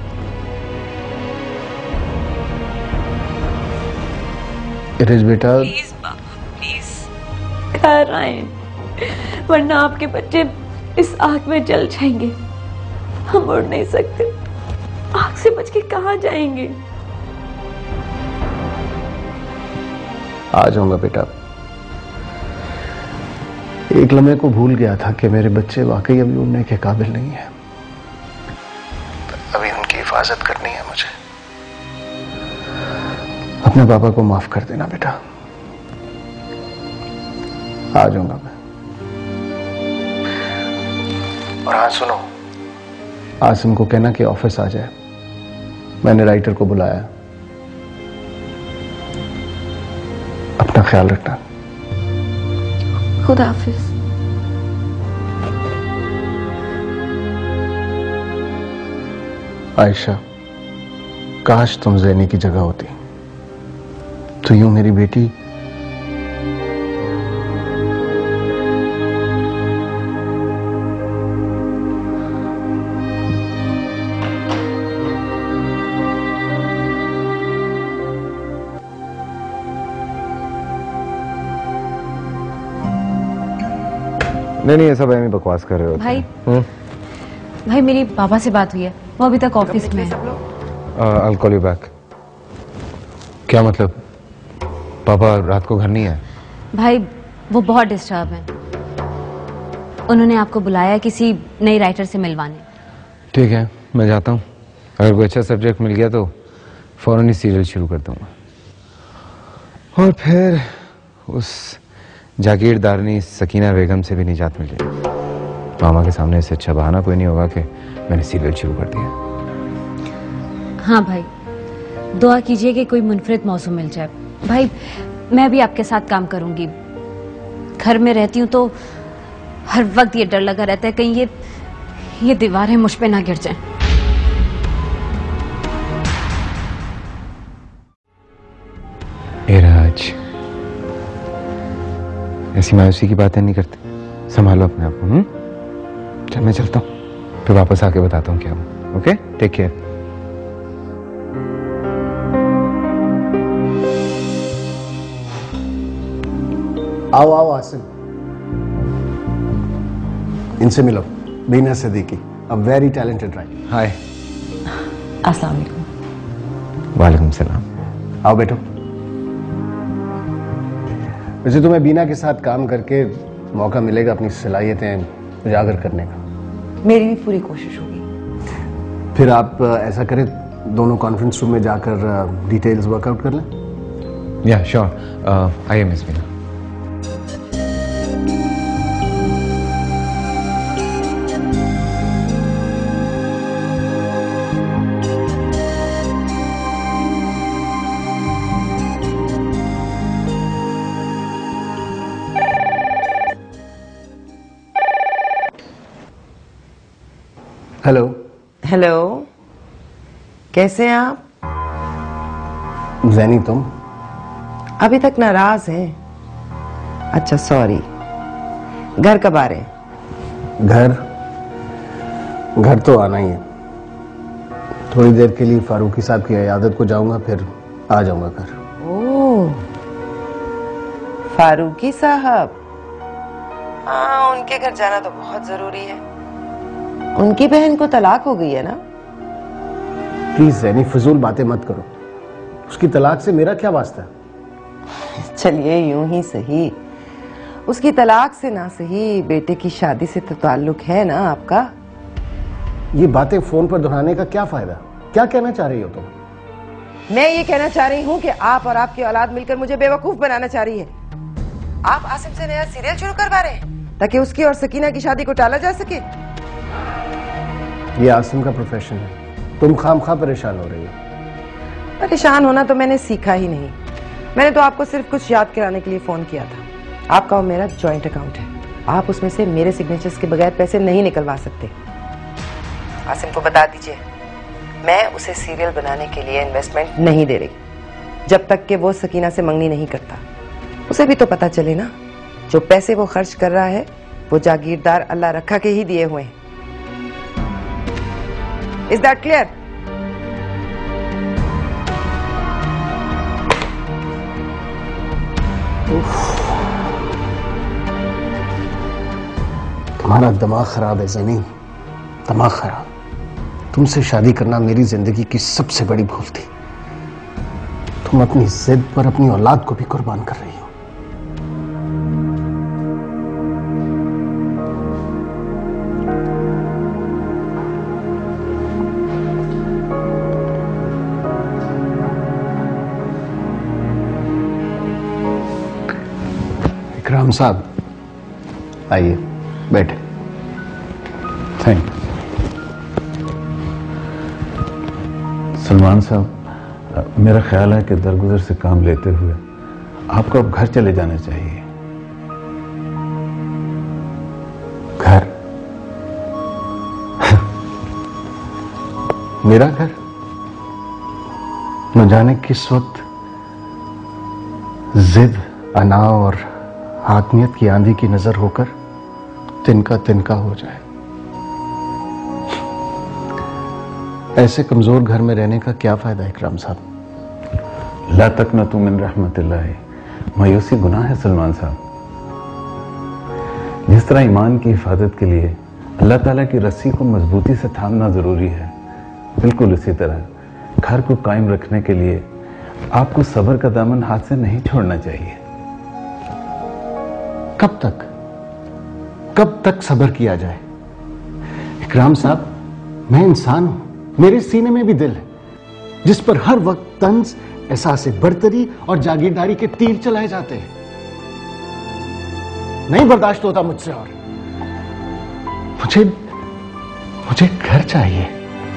इरज बेटा, प्लीज पापा, प्लीज घर आए, वरना आपके बच्चे इस आग में जल जाएंगे। हम उड़ नहीं सकते, आग से बच के कहां जाएंगे? आ जाऊंगा बेटा। एक लम्हे को भूल गया था कि मेरे बच्चे वाकई अभी उड़ने के काबिल नहीं हैं। अभी उनकी हिफाजत करनी है मुझे। अपने पापा को माफ कर देना बेटा। आ जाऊंगा मैं। और हाँ सुनो, आसिम को कहना कि ऑफिस आ जाए। मैंने राइटर को बुलाया। अपना ख्याल रखना। खुदा हाफिज। आयशा, काश तुम ज़ैनी की जगह होती तो यूं मेरी बेटी नहीं नहीं, ऐसा भाई बकवास कर रहे हो भाई। भाई मेरी पापा से बात हुई है, वो अभी तक ऑफिस में है। I'll call you back। क्या मतलब? पापा रात को घर नहीं है? भाई वो बहुत डिस्टर्ब हैं। उन्होंने आपको बुलाया किसी नई राइटर से मिलवाने। ठीक है, मैं जाता हूँ। अगर कोई अच्छा सब्जेक्ट मिल गया तो फौरन ही सीरियल शुरू कर दूंगा, और फिर उस जागीरदारनी सकीना बेगम से भी निजात मिल जाएगी। मामा के सामने इससे अच्छा बहाना कोई नहीं होगा कि मैंने सीरियल शुरू कर दिया। हाँ भाई, दुआ कीजिए कि कोई मुनफरिद मौसम मिल जाए। भाई मैं भी आपके साथ काम करूंगी। घर में रहती हूँ तो हर वक्त ये डर लगा रहता है कहीं ये ये दीवारें मुझ पे ना गिर जाएं। ए राज, ऐसी मायूसी की बातें नहीं करते, संभालो अपने आप को। हम्म चल मैं चलता हूँ, फिर वापस आके बताता हूँ क्या हुआ। Okay, take care. आओ आओ आसिम, इनसे मिलो। Bina Siddiqui, a very talented writer. Hi. अस्सलाम वालेकुम। वालेकुम सलाम। आओ बैठो। वैसे तुम्हें बीना के साथ काम करके मौका मिलेगा अपनी सलाहियतें उजागर करने का। मेरी भी पूरी कोशिश होगी। फिर आप ऐसा करें, दोनों कॉन्फ्रेंस रूम में जाकर डिटेल्स वर्कआउट कर लें। या श्योर, आइए मिस बीना। हेलो। हेलो, कैसे हैं आप? जैनी, तुम? अभी तक नाराज हैं? अच्छा सॉरी। घर कब आ रहे हैं? घर घर तो आना ही है। थोड़ी देर के लिए फारूकी साहब की इयादत को जाऊंगा, फिर आ जाऊंगा घर। ओह, फारूकी साहब। हाँ, उनके घर जाना तो बहुत जरूरी है। उनकी बहन को तलाक हो गई है ना? प्लीज जैनी, फजूल बातें मत करो। उसकी तलाक से मेरा क्या वास्ता? चलिए यूं ही सही, उसकी तलाक से ना सही, बेटे की शादी से तो ताल्लुक है ना आपका। ये बातें फोन पर दोहराने का क्या फायदा? क्या कहना चाह रही हो तुम? मैं ये कहना चाह रही हूँ कि आप और आपकी औलाद मिलकर मुझे बेवकूफ बनाना चाह रही है। आप आसिम से नया सीरियल शुरू करवा रहे हैं ताकि उसकी और सकीना की शादी को टाला जा सके। ये आसिम का प्रोफेशन है, तुम खामखा परेशान हो रही हो। परेशान होना तो मैंने सीखा ही नहीं। मैंने तो आपको सिर्फ कुछ याद कराने के लिए फोन किया था। आपका और मेरा जॉइंट अकाउंट है, आप उसमें से मेरे सिग्नेचर्स के बगैर पैसे नहीं निकलवा सकते। आसिम को बता दीजिए, मैं उसे सीरियल बनाने के लिए इन्वेस्टमेंट नहीं दे रही जब तक कि वो सकीना से मंगनी नहीं करता। उसे भी तो पता चले ना, जो पैसे वो खर्च कर रहा है वो जागीरदार अल्लाह रखा के ही दिए हुए हैं। Is that clear? तुम्हारा दिमाग खराब है ज़ैनी, दिमाग खराब। तुमसे शादी करना मेरी जिंदगी की सबसे बड़ी भूल थी। तुम अपनी जिद पर अपनी औलाद को भी कुर्बान कर रही हो। इकराम साहब, आइए बैठे। Thank you. सलमान साहब, मेरा ख्याल है कि दरगुजर से काम लेते हुए आपको अब घर चले जाना चाहिए। घर? मेरा घर? न जाने किस वक्त जिद, अना और हाकमियत की आंधी की नजर होकर तिनका तिनका हो जाए। ऐसे कमजोर घर में रहने का क्या फायदा इकराम साहब? ला तकनतु मिन रहमतिल्लाह, मायूसी गुनाह है सलमान साहब। जिस तरह ईमान की हिफाजत के लिए अल्लाह ताला की रस्सी को मजबूती से थामना जरूरी है, बिल्कुल उसी तरह घर को कायम रखने के लिए आपको सब्र का दामन हाथ से नहीं छोड़ना चाहिए। कब तक कब तक सब्र किया जाए? इकराम साहब, मैं इंसान हूं, मेरे सीने में भी दिल है जिस पर हर वक्त तंज, एहसास बर्तरी और जागीरदारी के तीर चलाए जाते हैं। नहीं बर्दाश्त होता मुझसे और मुझे मुझे घर चाहिए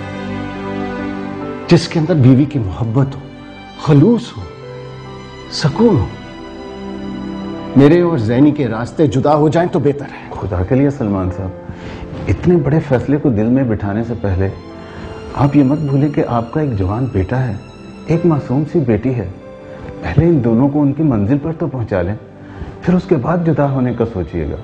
जिसके अंदर बीवी की मोहब्बत हो, खलूस हो, सुकून हो। मेरे और जैनी के रास्ते जुदा हो जाएं तो बेहतर है। खुदा के लिए सलमान साहब, इतने बड़े फैसले को दिल में बिठाने से पहले आप ये मत भूलें कि आपका एक जवान बेटा है, एक मासूम सी बेटी है। पहले इन दोनों को उनकी मंजिल पर तो पहुंचा लें, फिर उसके बाद जुदा होने का सोचिएगा।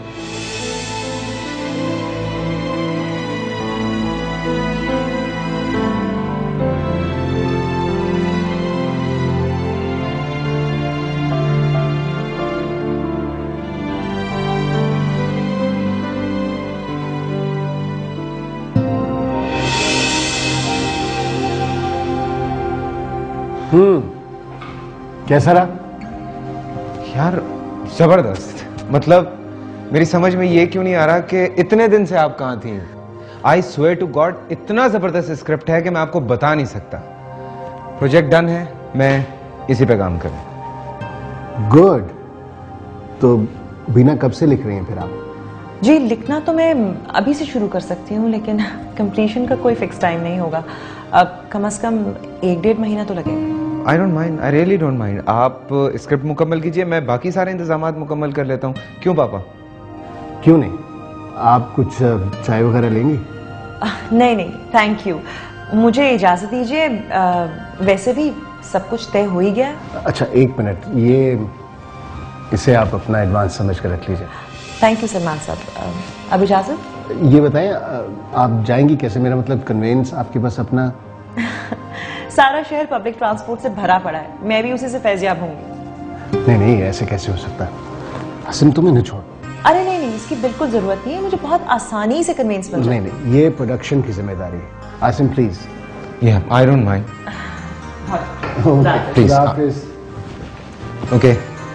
हम्म कैसा रहा? यार जबरदस्त। मतलब मेरी समझ में ये क्यों नहीं आ रहा कि इतने दिन से आप कहां थी। आई स्वेयर टू गॉड, इतना जबरदस्त स्क्रिप्ट है कि मैं आपको बता नहीं सकता। प्रोजेक्ट डन है, मैं इसी पे काम करूं। गुड। तो बिना कब से लिख रही हैं फिर आप? जी, लिखना तो मैं अभी से शुरू कर सकती हूँ, लेकिन कंप्लीशन का कोई फिक्स टाइम नहीं होगा। अब कम से कम एक डेढ़ महीना तो लगेगा। I don't mind, I really don't mind. आप स्क्रिप्ट मुकम्मल कीजिए, मैं बाकी सारे इंतजामात मुकम्मल कर लेता हूँ। क्यों पापा? क्यों नहीं, आप कुछ चाय वगैरह लेंगी? नहीं नहीं, थैंक यू, मुझे इजाजत दीजिए। वैसे भी सब कुछ तय हो ही गया। अच्छा एक मिनट, ये इसे आप अपना एडवांस समझ कर रख लीजिए। थैंक यू सलमान साहब। अब इजाजत। ये बताएं, आप जाएंगी कैसे? मेरा मतलब कन्वेंस आपके पास अपना? सारा शहर पब्लिक ट्रांसपोर्ट से भरा पड़ा है, मैं भी उसी से फैजियाब होंगी। नहीं नहीं, ऐसे कैसे हो सकता? हसन तुम्हें न छोड़। अरे नहीं नहीं, इसकी बिल्कुल जरूरत नहीं है, मुझे बहुत आसानी से कन्वेंस मिल जाएगा। नहीं नहीं, ये प्रोडक्शन की जिम्मेदारी है। आसिम प्लीज। या I don't mind. Please. Okay.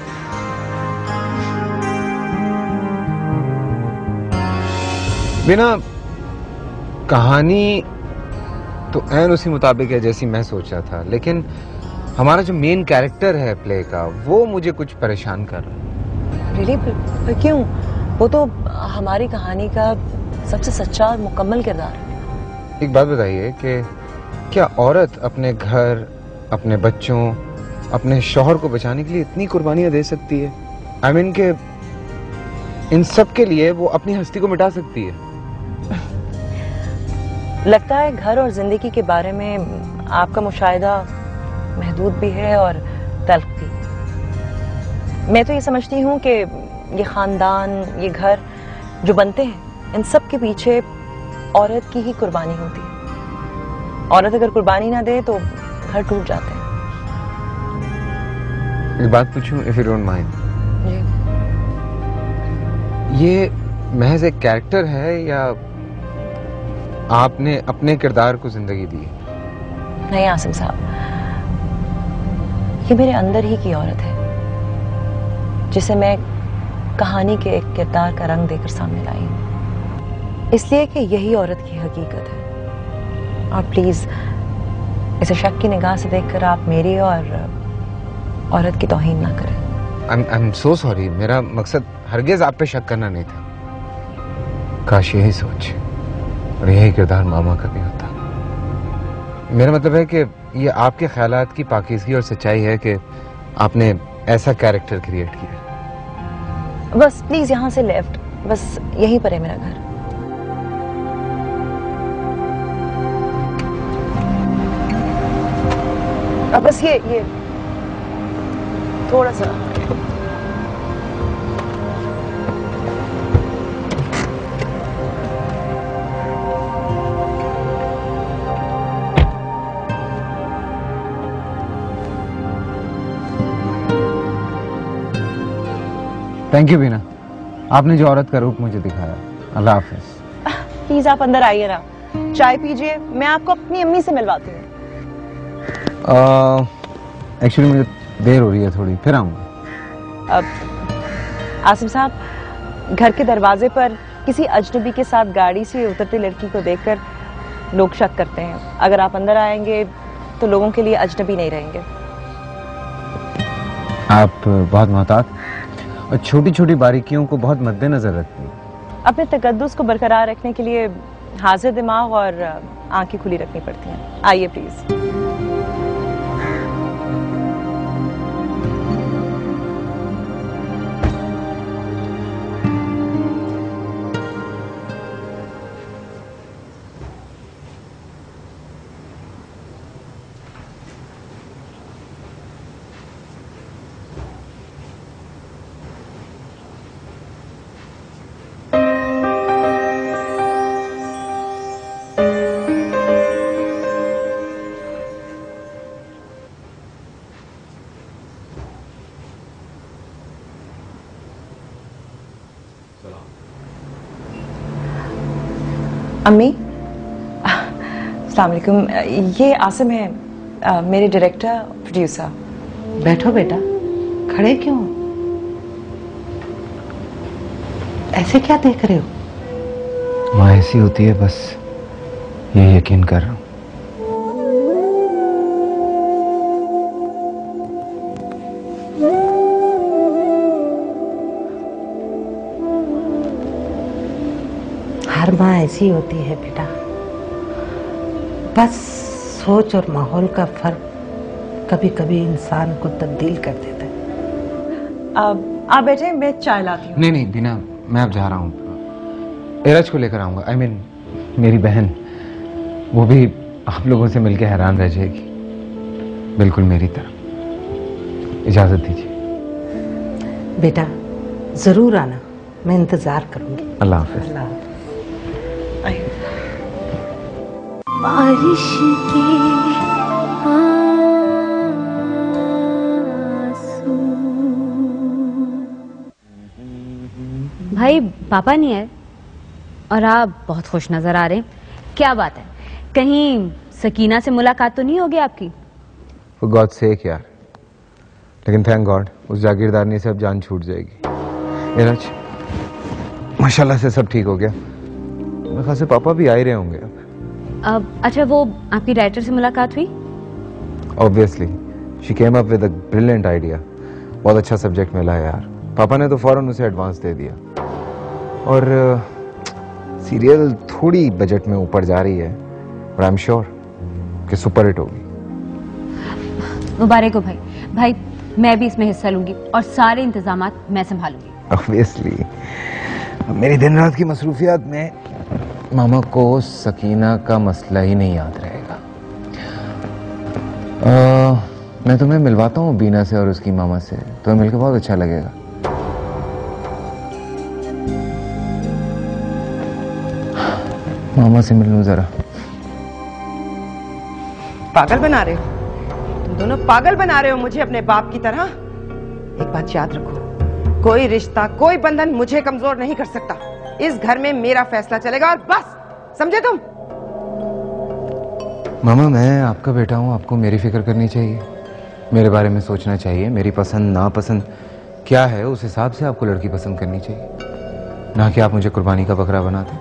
बिना कहानी तो ऐन उसी मुताबिक है जैसी मैं सोच रहा था, लेकिन हमारा जो मेन कैरेक्टर है प्ले का, वो मुझे कुछ परेशान कर रहा है। रियली? पर क्यों? वो तो हमारी कहानी का सबसे सच्चा और मुकम्मल किरदार है। एक बात बताइए कि क्या औरत अपने घर, अपने बच्चों, अपने शौहर को बचाने के लिए इतनी कुर्बानियां दे सकती है? आई मीन के इन सब के लिए वो अपनी हस्ती को मिटा सकती है। लगता है घर और जिंदगी के बारे में आपका मुशाहिदा महदूद भी है और तल्ख भी। मैं तो ये समझती हूँ कि ये खानदान, ये घर जो बनते हैं, इन सब के पीछे औरत की ही कुर्बानी होती है। औरत अगर कुर्बानी ना दे तो घर टूट जाते हैं। एक बात पूछूं, इफ यू डोंट माइंड? जी। ये महज एक कैरेक्टर है या आपने अपने किरदार को जिंदगी दी? नहीं आसिम साहब, ये मेरे अंदर ही की औरत है जिसे मैं कहानी के एक किरदार का रंग देकर सामने लाई हूं, इसलिए कि यही औरत की हकीकत है। और प्लीज इसे शक की निगाह से देखकर आप मेरी और औरत की तौहीन ना करें। I'm, I'm so sorry, मेरा मकसद हरगिज आप पे शक करना नहीं था। काश यही सोच और यही किरदार मामा का भी होता। मेरा मतलब है कि ये आपके ख्यालात की पाकीज़गी और सच्चाई है कि आपने ऐसा कैरेक्टर क्रिएट किया। बस प्लीज यहाँ से लेफ्ट, बस यहीं पर है मेरा घर। अब बस ये ये थोड़ा सा। थैंक यू बीना, आपने जो औरत का रूप मुझे दिखाया। अल्लाह हाफिज। प्लीज आप अंदर आइए ना, चाय पीजिए, मैं आपको अपनी अम्मी से मिलवाती हूँ। एक्चुअली मुझे देर हो रही है थोड़ी, फिर आऊंगा। अब आसिम साहब, घर के दरवाजे पर किसी अजनबी के साथ गाड़ी से उतरती लड़की को देखकर लोग शक करते हैं। अगर आप अंदर आएंगे तो लोगों के लिए अजनबी नहीं रहेंगे। आप बहुत मोहतात और छोटी छोटी बारीकियों को बहुत मद्देनजर रखती हैं। अपने तकद्दुस को बरकरार रखने के लिए हाजिर दिमाग और आंखें खुली रखनी पड़ती हैं। आइए प्लीज। अम्मी, अस्सलाम वालेकुम। ये आसिम है, आ, मेरे डायरेक्टर प्रोड्यूसर। बैठो बेटा। खड़े क्यों? ऐसे क्या देख रहे हो? माँ ऐसी होती है, बस ये यकीन कर रहा हूँ। हर माँ ऐसी होती है बेटा, बस सोच और माहौल का फर्क कभी कभी इंसान को तब्दील कर देता है। अब आप बैठे, मैं चाय लाती हूँ। नहीं नहीं बीना, मैं अब जा रहा हूँ। एरज को लेकर आऊंगा। आई I मीन mean, मेरी बहन, वो भी आप लोगों से मिलकर हैरान रह जाएगी, बिल्कुल मेरी तरह। इजाजत दीजिए। बेटा जरूर आना, मैं इंतजार करूंगी। अल्लाह हाफिज। बारिश के भाई पापा नहीं आए और आप बहुत खुश नजर आ रहे हैं, क्या बात है? कहीं सकीना से मुलाकात तो नहीं होगी आपकी? For God's sake यार, लेकिन थैंक गॉड उस जागीरदारनी से अब जान छूट जाएगी। एरज माशाल्लाह से सब ठीक हो गया। मेरे ख्याल से पापा भी आ ही रहे होंगे अब। अब अच्छा, वो आपकी राइटर से मुलाकात हुई? Obviously, she came up with a brilliant idea. बहुत अच्छा सब्जेक्ट मिला है यार। पापा ने तो फौरन उसे एडवांस दे दिया और सीरियल थोड़ी बजट में ऊपर जा रही है, but I'm sure कि सुपर हिट होगी। मुबारक हो भाई। भाई मैं भी इसमें हिस्सा लूंगी और सारे इंतजामात मैं संभालूंगी। Obviously, मेरी दिन रात की मसरूफियात में मामा को सकीना का मसला ही नहीं याद रहेगा। आ, मैं तुम्हें मिलवाता हूँ बीना से और उसकी मामा से, तुम्हें मिलकर बहुत अच्छा लगेगा। मामा से मिल लूं जरा। पागल बना रहे हो तुम दोनों, पागल बना रहे हो मुझे अपने बाप की तरह। एक बात याद रखो, कोई रिश्ता कोई बंधन मुझे कमजोर नहीं कर सकता। इस घर में मेरा फैसला चलेगा और बस, समझे तुम? मामा मैं आपका बेटा हूं, आपको मेरी फिक्र करनी चाहिए, मेरे बारे में सोचना चाहिए। मेरी पसंद नापसंद क्या है उस हिसाब से आपको लड़की पसंद करनी चाहिए, ना कि आप मुझे कुर्बानी का बकरा बनाते।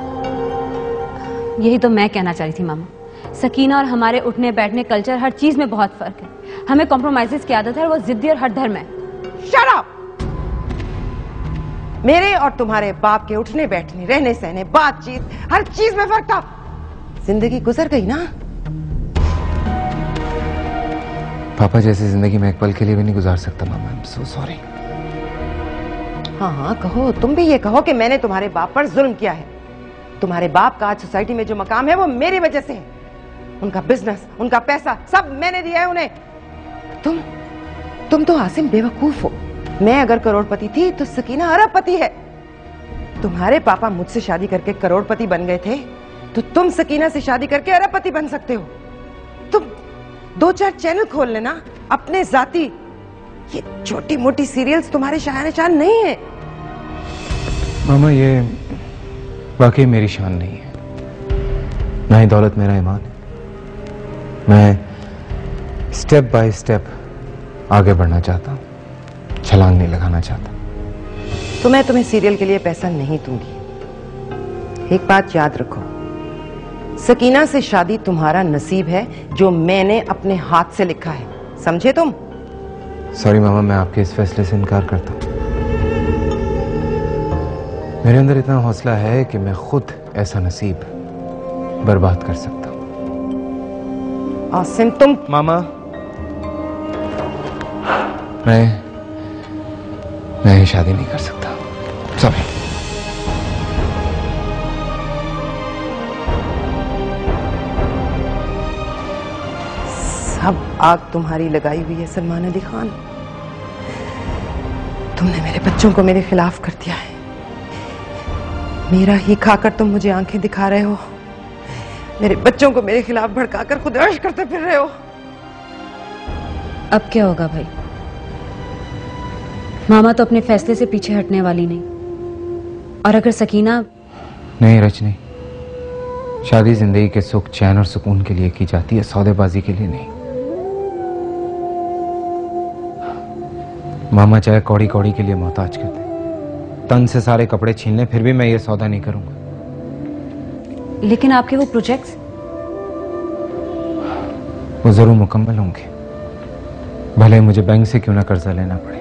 यही तो मैं कहना चाह रही थी मामा। सकीना और हमारे उठने बैठने कल्चर हर चीज में बहुत फर्क है। हमें कॉम्प्रोमाइजेस की आदत है और वो जिद्दी और हठधर्म है। Shut up! मेरे और तुम्हारे बाप के उठने बैठने, रहने सहने, बातचीत, हर चीज में फर्क था। जिंदगी गुजर गई ना। पापा जैसी जिंदगी मैं एक पल के लिए भी नहीं गुजार सकता मामा। I am so sorry. हाँ हाँ कहो, तुम भी ये कहो कि मैंने तुम्हारे बाप पर जुल्म किया है। तुम्हारे बाप का आज सोसाइटी में जो मकाम है वो मेरी वजह से है। उनका बिजनेस, उनका पैसा सब मैंने दिया है उन्हें। तुम तुम तो आसिम बेवकूफ हो। मैं अगर करोड़पति थी तो सकीना अरबपति है। तुम्हारे पापा मुझसे शादी करके करोड़पति बन गए थे, तो तुम सकीना से शादी करके अरबपति बन सकते हो। तुम दो चार चैनल खोल लेना अपने जाती। ये छोटी मोटी सीरियल्स तुम्हारे शान शान नहीं है। मामा ये वाकई मेरी शान नहीं है, ना ही दौलत मेरा ईमान है। मैं स्टेप बाय स्टेप आगे बढ़ना चाहता हूं, छलांग नहीं लगाना चाहता। तो मैं तुम्हें सीरियल के लिए पैसा नहीं दूंगी। एक बात याद रखो, सकीना से शादी तुम्हारा नसीब है जो मैंने अपने हाथ से लिखा है, समझे तुम? सॉरी मामा, मैं आपके इस फैसले से इनकार करता हूं। मेरे अंदर इतना हौसला है कि मैं खुद ऐसा नसीब बर्बाद कर सकता हूं। आसिम तुम मामा, मैं मैं ये शादी नहीं कर सकता। सॉरी। सब आग तुम्हारी लगाई हुई है सलमान अली खान। तुमने मेरे बच्चों को मेरे खिलाफ कर दिया है। मेरा ही खाकर तुम मुझे आंखें दिखा रहे हो, मेरे बच्चों को मेरे खिलाफ भड़काकर खुद अर्श करते फिर रहे हो। अब क्या होगा भाई? मामा तो अपने फैसले से पीछे हटने वाली नहीं, और अगर सकीना नहीं रजनी, शादी जिंदगी के सुख चैन और सुकून के लिए की जाती है, सौदेबाजी के लिए नहीं। मामा चाहे कौड़ी कौड़ी के लिए मोहताज कर दे, तन से सारे कपड़े छीन ले, फिर भी मैं ये सौदा नहीं करूंगा। लेकिन आपके वो प्रोजेक्ट्स वो जरूर मुकम्मल होंगे, भले मुझे बैंक से क्यों ना कर्जा लेना पड़े।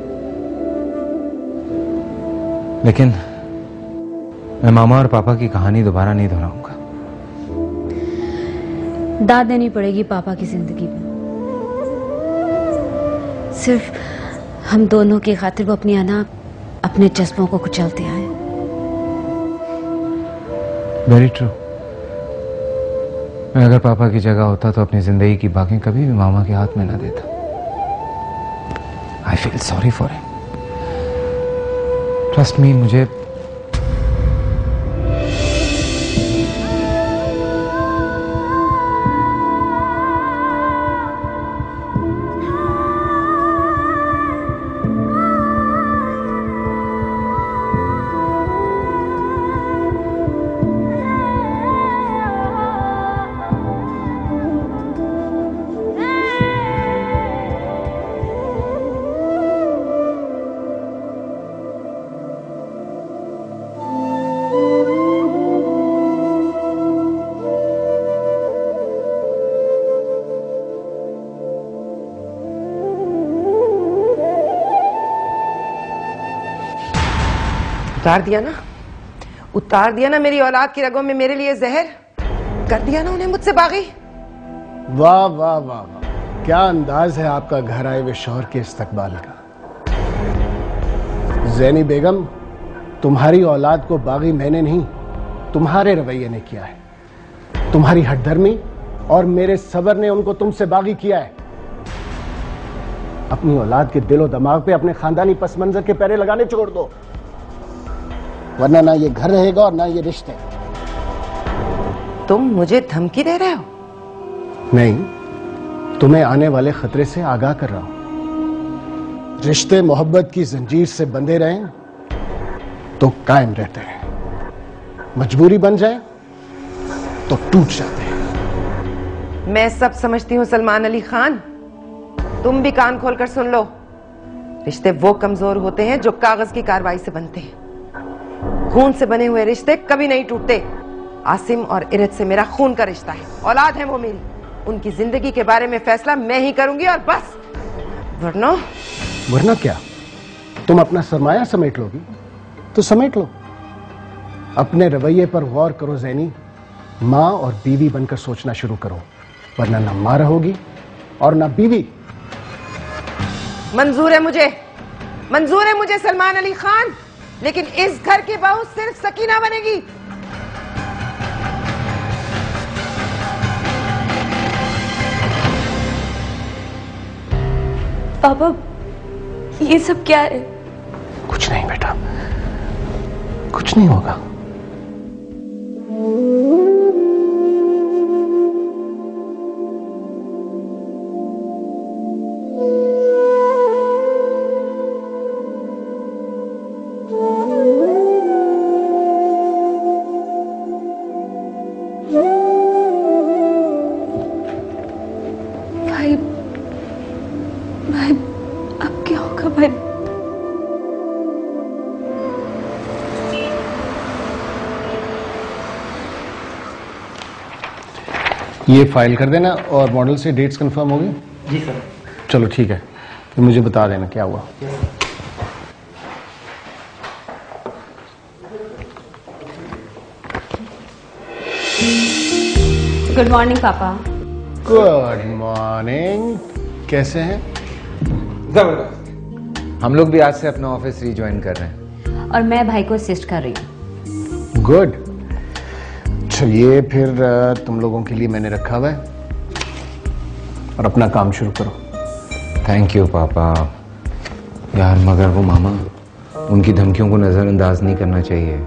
लेकिन मैं मामा और पापा की कहानी दोबारा नहीं दोहराऊंगा। दाद देनी पड़ेगी पापा की जिंदगी में, सिर्फ हम दोनों की खातिर वो अपनी अना अपने जज्बों को कुचलते आए। Very true. मैं अगर पापा की जगह होता तो अपनी जिंदगी की बातें कभी भी मामा के हाथ में ना देता। I feel sorry for him. Trust me, मुझे उतार दिया ना, उतार दिया ना मेरी औलाद की रगों में मेरे लिए जहर, कर दिया ना उन्हें मुझसे बागी। वाह वाह वाह वाह, क्या अंदाज है आपका घर आए हुए शौहर के इस्तकबाल का। ज़ैनी बेगम, तुम्हारी औलाद को बागी मैंने नहीं, तुम्हारे रवैये ने किया है। तुम्हारी हठधर्मी और मेरे सबर ने उनको तुमसे बागी किया है। अपनी औलाद के दिलो दिमाग पे अपने खानदानी पस मंजर के पैरे लगाने छोड़ दो, वरना ना ये घर रहेगा और ना ये रिश्ते। तुम मुझे धमकी दे रहे हो? नहीं, तुम्हें आने वाले खतरे से आगाह कर रहा हूं। रिश्ते मोहब्बत की जंजीर से बंधे रहें तो कायम रहते हैं, मजबूरी बन जाए तो टूट जाते हैं। मैं सब समझती हूँ सलमान अली खान, तुम भी कान खोलकर सुन लो। रिश्ते वो कमजोर होते हैं जो कागज की कार्रवाई से बनते हैं। खून से बने हुए रिश्ते कभी नहीं टूटते। आसिम और इरत से मेरा खून का रिश्ता है, औलाद है वो मेरी। उनकी जिंदगी के बारे में फैसला मैं ही करूंगी और बस। वरना वरना क्या? तुम अपना सरमाया समेट लोगी तो समेट लो। अपने रवैये पर गौर करो ज़ैनी, माँ और बीवी बनकर सोचना शुरू करो, वरना ना माँ रहोगी और ना बीवी। मंजूर है मुझे, मंजूर है मुझे सलमान अली खान, लेकिन इस घर की बहू सिर्फ सकीना बनेगी। पापा, ये सब क्या है? कुछ नहीं बेटा, कुछ नहीं होगा। भाई, भाई, अब क्या होगा भाई? ये फाइल कर देना और मॉडल से डेट्स कंफर्म होगी। जी सर। चलो ठीक है, तो मुझे बता देना क्या हुआ। गुड मॉर्निंग पापा। गुड मॉर्निंग, कैसे हैं? जबरदस्त। हम लोग भी आज से अपना ऑफिस रीज्वाइन कर रहे हैं। और मैं भाई को असिस्ट कर रही हूँ। गुड। चलिए फिर तुम लोगों के लिए मैंने रखा हुआ है, और अपना काम शुरू करो। थैंक यू पापा। यार मगर वो मामा, उनकी धमकियों को नजरअंदाज नहीं करना चाहिए।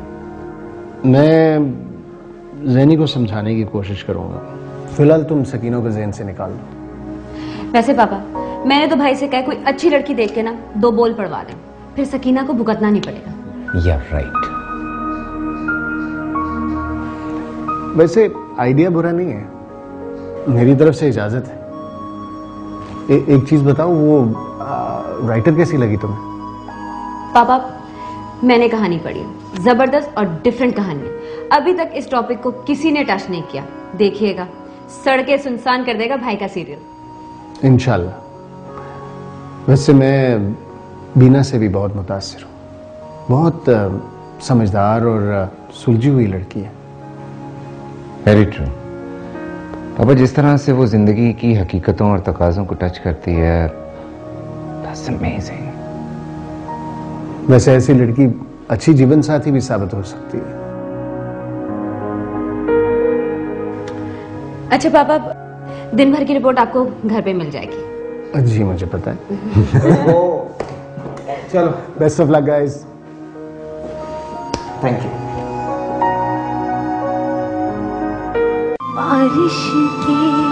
मैं ज़ैनी को समझाने की कोशिश करूंगा। फिलहाल तुम सकीनों को ज़हन से निकाल दो। वैसे पापा, मैंने तो भाई से कहा कोई अच्छी लड़की देख के ना दो बोल पड़वा दें, फिर सकीना को भुगतना नहीं पड़ेगा। या राइट। वैसे आइडिया बुरा नहीं है, मेरी तरफ से इजाजत है। ए, एक चीज बताओ, वो आ, राइटर कैसी लगी तुम्हें? पापा, मैंने कहानी पढ़ी है, जबरदस्त और डिफरेंट कहानी है। अभी तक इस टॉपिक को किसी ने टच नहीं किया। देखिएगा, सड़कें सुनसान कर देगा भाई का सीरियल। इंशाल्लाह। वैसे मैं बीना से भी बहुत मुतासिर हूँ। बहुत आ, समझदार और आ, सुलझी हुई लड़की है। वेरी ट्रू पापा। जिस तरह से वो जिंदगी की हकीकतों और तकाजों को टच करती है, that's amazing। वैसे ऐसी लड़की अच्छी जीवन साथी भी साबित हो सकती है। अच्छा पापा, दिन भर की रिपोर्ट आपको घर पे मिल जाएगी। जी मुझे पता है। चलो, best of luck guys. Thank you. बारिश के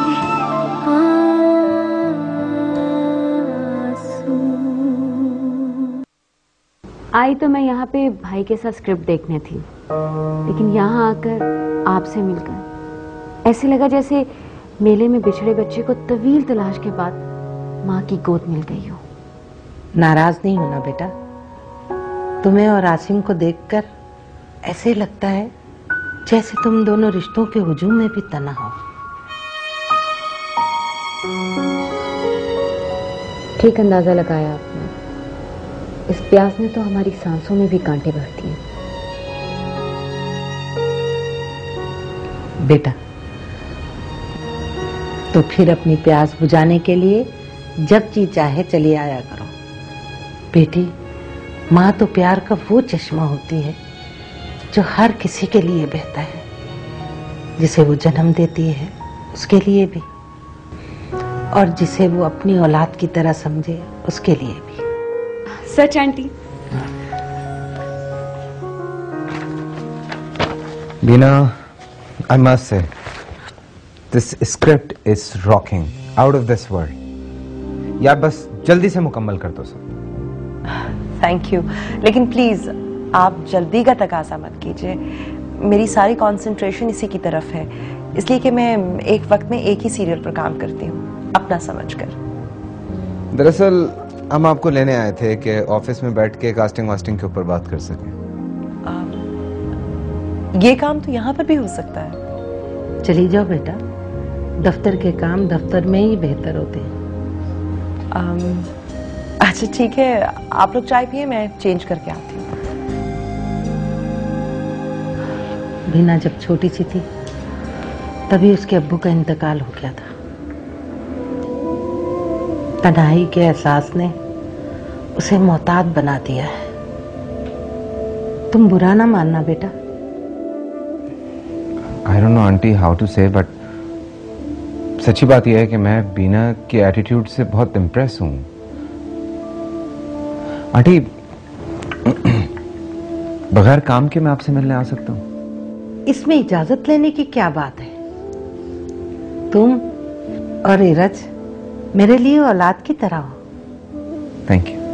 आई तो मैं यहाँ पे भाई के साथ स्क्रिप्ट देखने थी, लेकिन यहाँ आकर आपसे मिलकर ऐसे लगा जैसे मेले में बिछड़े बच्चे को तवील तलाश के बाद माँ की गोद मिल गई हो। नाराज नहीं होना बेटा, तुम्हें और आसिम को देखकर ऐसे लगता है जैसे तुम दोनों रिश्तों के हुजूम में भी तना हो। ठीक अंदाजा लगाया आपने। इस प्यास ने तो हमारी सांसों में भी कांटे भर दिए। बेटा, तो फिर अपनी प्यास बुझाने के लिए जब जी चाहे चली आया करो। बेटी, माँ तो प्यार का वो चश्मा होती है जो हर किसी के लिए बहता है, जिसे वो जन्म देती है उसके लिए भी, और जिसे वो अपनी औलाद की तरह समझे उसके लिए भी। सच aunty. Bina, I must say, this script is rocking, out of this world। यार बस जल्दी से मुकम्मल कर दो सब। थैंक यू, लेकिन प्लीज आप जल्दी का तकाजा मत कीजिए। मेरी सारी कंसंट्रेशन इसी की तरफ है, इसलिए कि मैं एक वक्त में एक ही सीरियल पर काम करती हूँ, अपना समझकर। दरअसल हम आपको लेने आए थे कि ऑफिस में बैठ के कास्टिंग वास्टिंग के ऊपर बात कर सकें। ये काम तो यहाँ पर भी हो सकता है। चली जाओ बेटा, दफ्तर के काम दफ्तर में ही बेहतर होते हैं। आम, अच्छा ठीक है, आप लोग चाय पिए, मैं चेंज करके आती हूँ। बीना जब छोटी सी थी तभी उसके अब्बू का इंतकाल हो गया था। तन्हाई के एहसास ने उसे मोहताज बना दिया है। तुम बुरा ना मानना बेटा। I don't know aunty how to say, but सच्ची बात यह है कि मैं बीना के एटीट्यूड से बहुत इम्प्रेस हूं। आंटी, बगैर काम के मैं आपसे मिलने आ सकता हूं? इसमें इजाजत लेने की क्या बात है? तुम और इरज मेरे लिए औलाद की तरह हो। Thank you.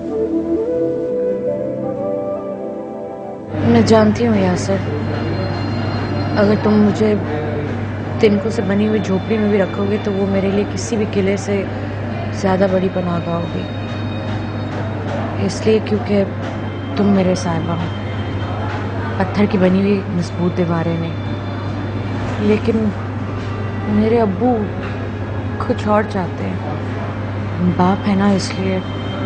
मैं जानती हूँ यासर, अगर तुम मुझे तिनकों से बनी हुई झोपड़ी में भी रखोगे तो वो मेरे लिए किसी भी किले से ज़्यादा बड़ी पनाह होगी, इसलिए क्योंकि तुम मेरे साहिबा हो, पत्थर की बनी हुई मजबूत दीवारें नहीं। लेकिन मेरे अब्बू कुछ और चाहते हैं, बाप है ना, इसलिए।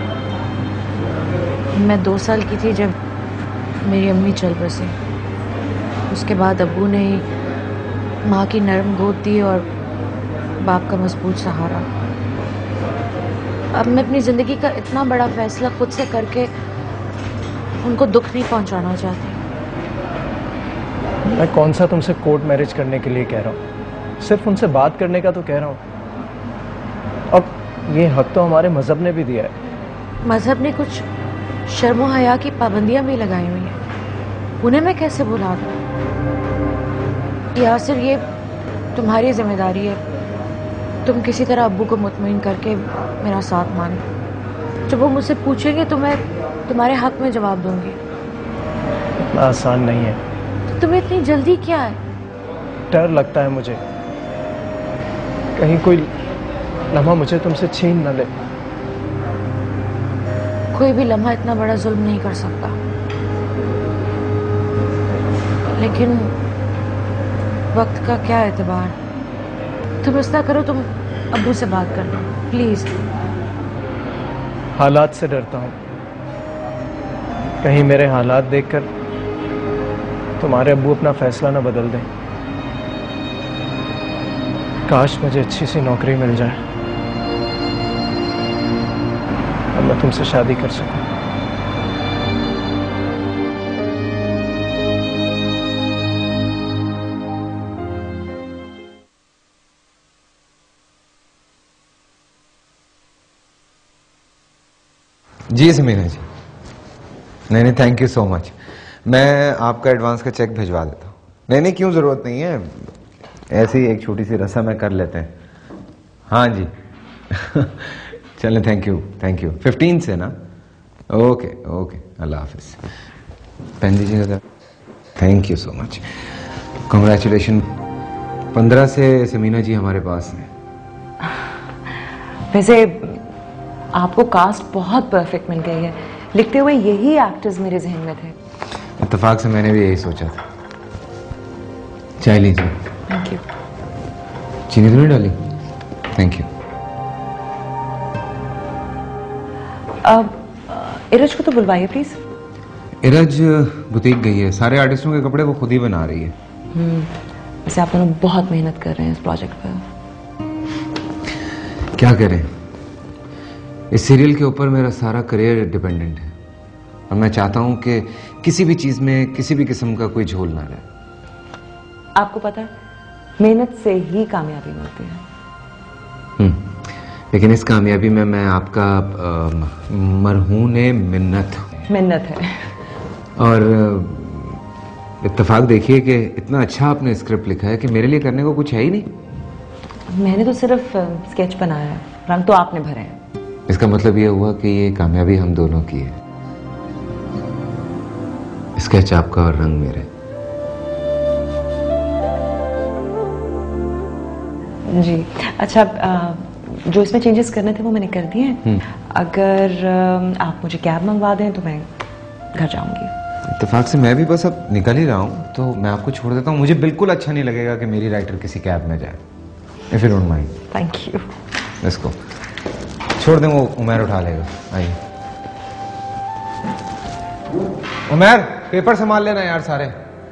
मैं दो साल की थी जब मेरी अम्मी चल बसी। उसके बाद अब्बू ने माँ की नरम गोद दी और बाप का मजबूत सहारा। अब मैं अपनी ज़िंदगी का इतना बड़ा फैसला खुद से करके उनको दुख नहीं पहुंचाना चाहती। मैं कौन सा तुमसे कोर्ट मैरिज करने के लिए कह रहा हूँ, सिर्फ उनसे बात करने का तो कह रहा हूँ। अब ये हक तो हमारे मजहब ने भी दिया है। मजहब ने कुछ शर्म और हया की पाबंदियां भी लगाई हुई हैं, उन्हें मैं कैसे भुला दूं? यासिर, ये तुम्हारी जिम्मेदारी है। तुम किसी तरह अब्बू को मुतमईन करके मेरा साथ मानो। जब वो मुझसे पूछेंगे तो मैं तुम्हारे हक में जवाब दूंगी। इतना आसान नहीं है। तो तुम्हें इतनी जल्दी क्या है? डर लगता है मुझे, कहीं कोई लम्हा मुझे तुमसे छीन न ले। कोई भी लम्हा इतना बड़ा जुल्म नहीं कर सकता, लेकिन वक्त का क्या एतबार। तुम इस तरह करो, तुम अब्बू से बात कर लो प्लीज। हालात से डरता हूँ, कहीं मेरे हालात देखकर तुम्हारे अब्बू अपना फैसला ना बदल दें। काश मुझे अच्छी सी नौकरी मिल जाए और मैं तुमसे शादी कर सकूं। जी समीना जी, नहीं नहीं थैंक यू सो मच। मैं आपका एडवांस का चेक भिजवा देता हूँ। नहीं नहीं क्यों, जरूरत नहीं है, ऐसे ही एक छोटी सी रस्म है, कर लेते हैं। हाँ जी चलें, thank you thank you. Fifteen से ना? ओके ओके, अल्लाह हाफिज। पेन दीजिएगा। Thank you so much, congratulation. पंद्रह से समीना जी हमारे पास हैं। वैसे आपको कास्ट बहुत परफेक्ट मिल गई है। लिखते हुए यही एक्टर्स मेरे जहन में थे। इत्तेफाक से मैंने भी यही सोचा था। चाय लीजिए। Thank you. चीनी तो नहीं डाली? Thank you. अब इरज को तो बुलवाइए प्लीज। इरज बुटीक गई है, सारे आर्टिस्टों के कपड़े वो खुद ही बना रही है। हम्म, वैसे आप दोनों बहुत मेहनत कर रहे हैं इस प्रोजेक्ट पर। क्या करें, इस सीरियल के ऊपर मेरा सारा करियर डिपेंडेंट है और मैं चाहता हूं कि किसी भी चीज में किसी भी किस्म का कोई झोल ना रहे। आपको पता है, मेहनत से ही कामयाबी मिलती है। हम्म, लेकिन इस कामयाबी में मैं आपका मरहूने मिन्नत मिन्नत है। और इत्तेफाक देखिए कि इतना अच्छा आपने स्क्रिप्ट लिखा है कि मेरे लिए करने को कुछ है ही नहीं। मैंने तो सिर्फ स्केच बनाया है, रंग तो आपने भरे हैं। इसका मतलब ये हुआ कि ये कामयाबी हम दोनों की है, स्केच आपका और रंग मेरे। जी अच्छा, जो इसमें चेंजेस करने थे वो मैंने कर दिए हैं। अगर आप मुझे कैब मंगवा दें तो मैं घर जाऊंगी। इत्तेफाक से मैं भी बस अब निकल ही रहा हूँ, तो मैं आपको छोड़ देता हूँ। मुझे बिल्कुल अच्छा नहीं लगेगा कि मेरी राइटर किसी कैब में जाए। If you don't mind. Thank you. इसको छोड़ दें, वो उमर उठा लेगा। आइए उमर, पेपर संभाल लेना यार सारे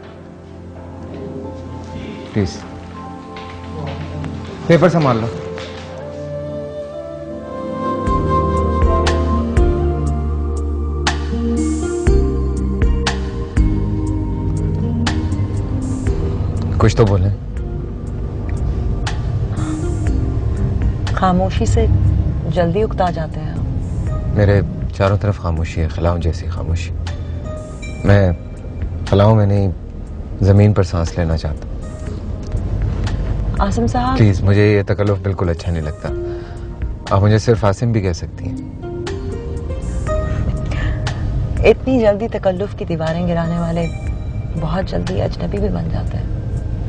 प्लीज। पेपर संभाल लो। कुछ तो बोले। खामोशी से जल्दी उकता जाते हैं। मेरे चारों तरफ खामोशी है, खलाओं जैसी खामोशी। मैं खलाओं में नहीं, जमीन पर सांस लेना चाहता हूँ। आसिम साहब प्लीज, मुझे ये तकल्लुफ बिल्कुल अच्छा नहीं लगता। आप मुझे सिर्फ आसिम भी कह सकती हैं। इतनी जल्दी तकल्लुफ की दीवारें गिराने वाले बहुत जल्दी अजनबी भी बन जाते हैं।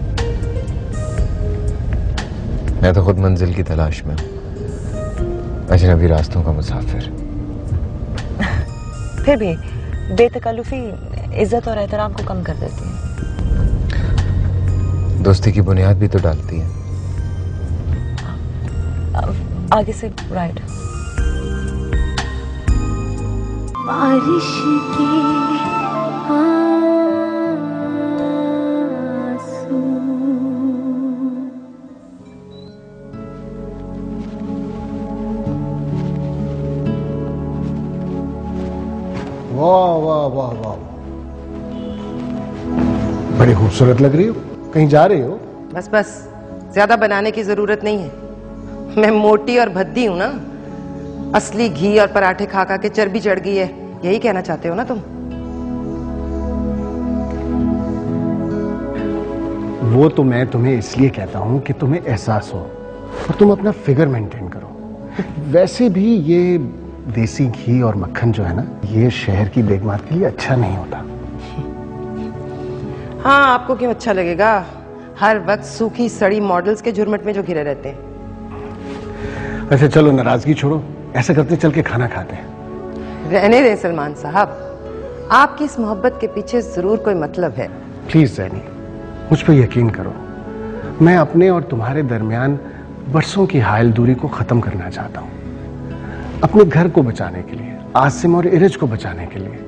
मैं तो खुद मंजिल की तलाश में हूं, अजनबी रास्तों का मुसाफिर। फिर भी बेतकल्लुफी इज्जत और एहतराम को कम कर देती है। दोस्ती की बुनियाद भी तो डालती है। आगे से राइट। बारिश के वाह वाह वाह वाह, बड़ी खूबसूरत लग रही हो। कहीं जा रही हो? बस बस, ज्यादा बनाने की जरूरत नहीं है। मैं मोटी और भद्दी हूं ना, असली घी और पराठे खा खा के चर्बी चढ़ गई है, यही कहना चाहते हो ना तुम? वो तो मैं तुम्हें इसलिए कहता हूं कि तुम्हें एहसास हो और तुम अपना फिगर मेंटेन करो। वैसे भी ये देसी घी और मक्खन जो है ना, ये शहर की बेगमात के लिए अच्छा नहीं होता। हाँ, आपको क्यों अच्छा लगेगा? हर वक्त सूखी सड़ी मॉडल्स के झुरमट में जो घिरे रहते हैं। अच्छा चलो नाराजगी छोड़ो, ऐसा करते चल के खाना खाते हैं। रहने दें सलमान साहब, आपकी इस मोहब्बत के पीछे जरूर कोई मतलब है। प्लीज जैनी, मुझ पर यकीन करो, मैं अपने और तुम्हारे दरमियान बरसों की हायल दूरी को खत्म करना चाहता हूं, अपने घर को बचाने के लिए, आसिम और इरज को बचाने के लिए।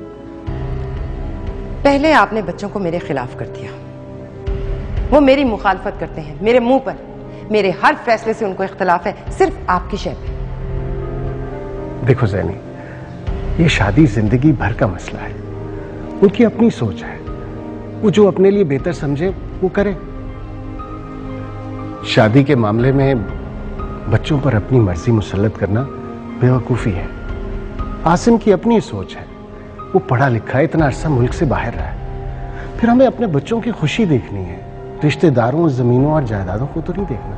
पहले आपने बच्चों को मेरे खिलाफ कर दिया, वो मेरी मुखालफत करते हैं मेरे मुंह पर, मेरे हर फैसले से उनको इख्तलाफ है, सिर्फ आपकी शय पे। देखो जैनी, ये शादी जिंदगी भर का मसला है, उनकी अपनी सोच है, वो जो अपने लिए बेहतर समझे वो करे। शादी के मामले में बच्चों पर अपनी मर्जी मुसल्लत करना बेवकूफी है। आसिम की अपनी सोच है, वो पढ़ा लिखा है, इतना अरसा मुल्क से बाहर रहा है, फिर हमें अपने बच्चों की खुशी देखनी है, रिश्तेदारों, जमीनों और जायदादों को तो नहीं देखना।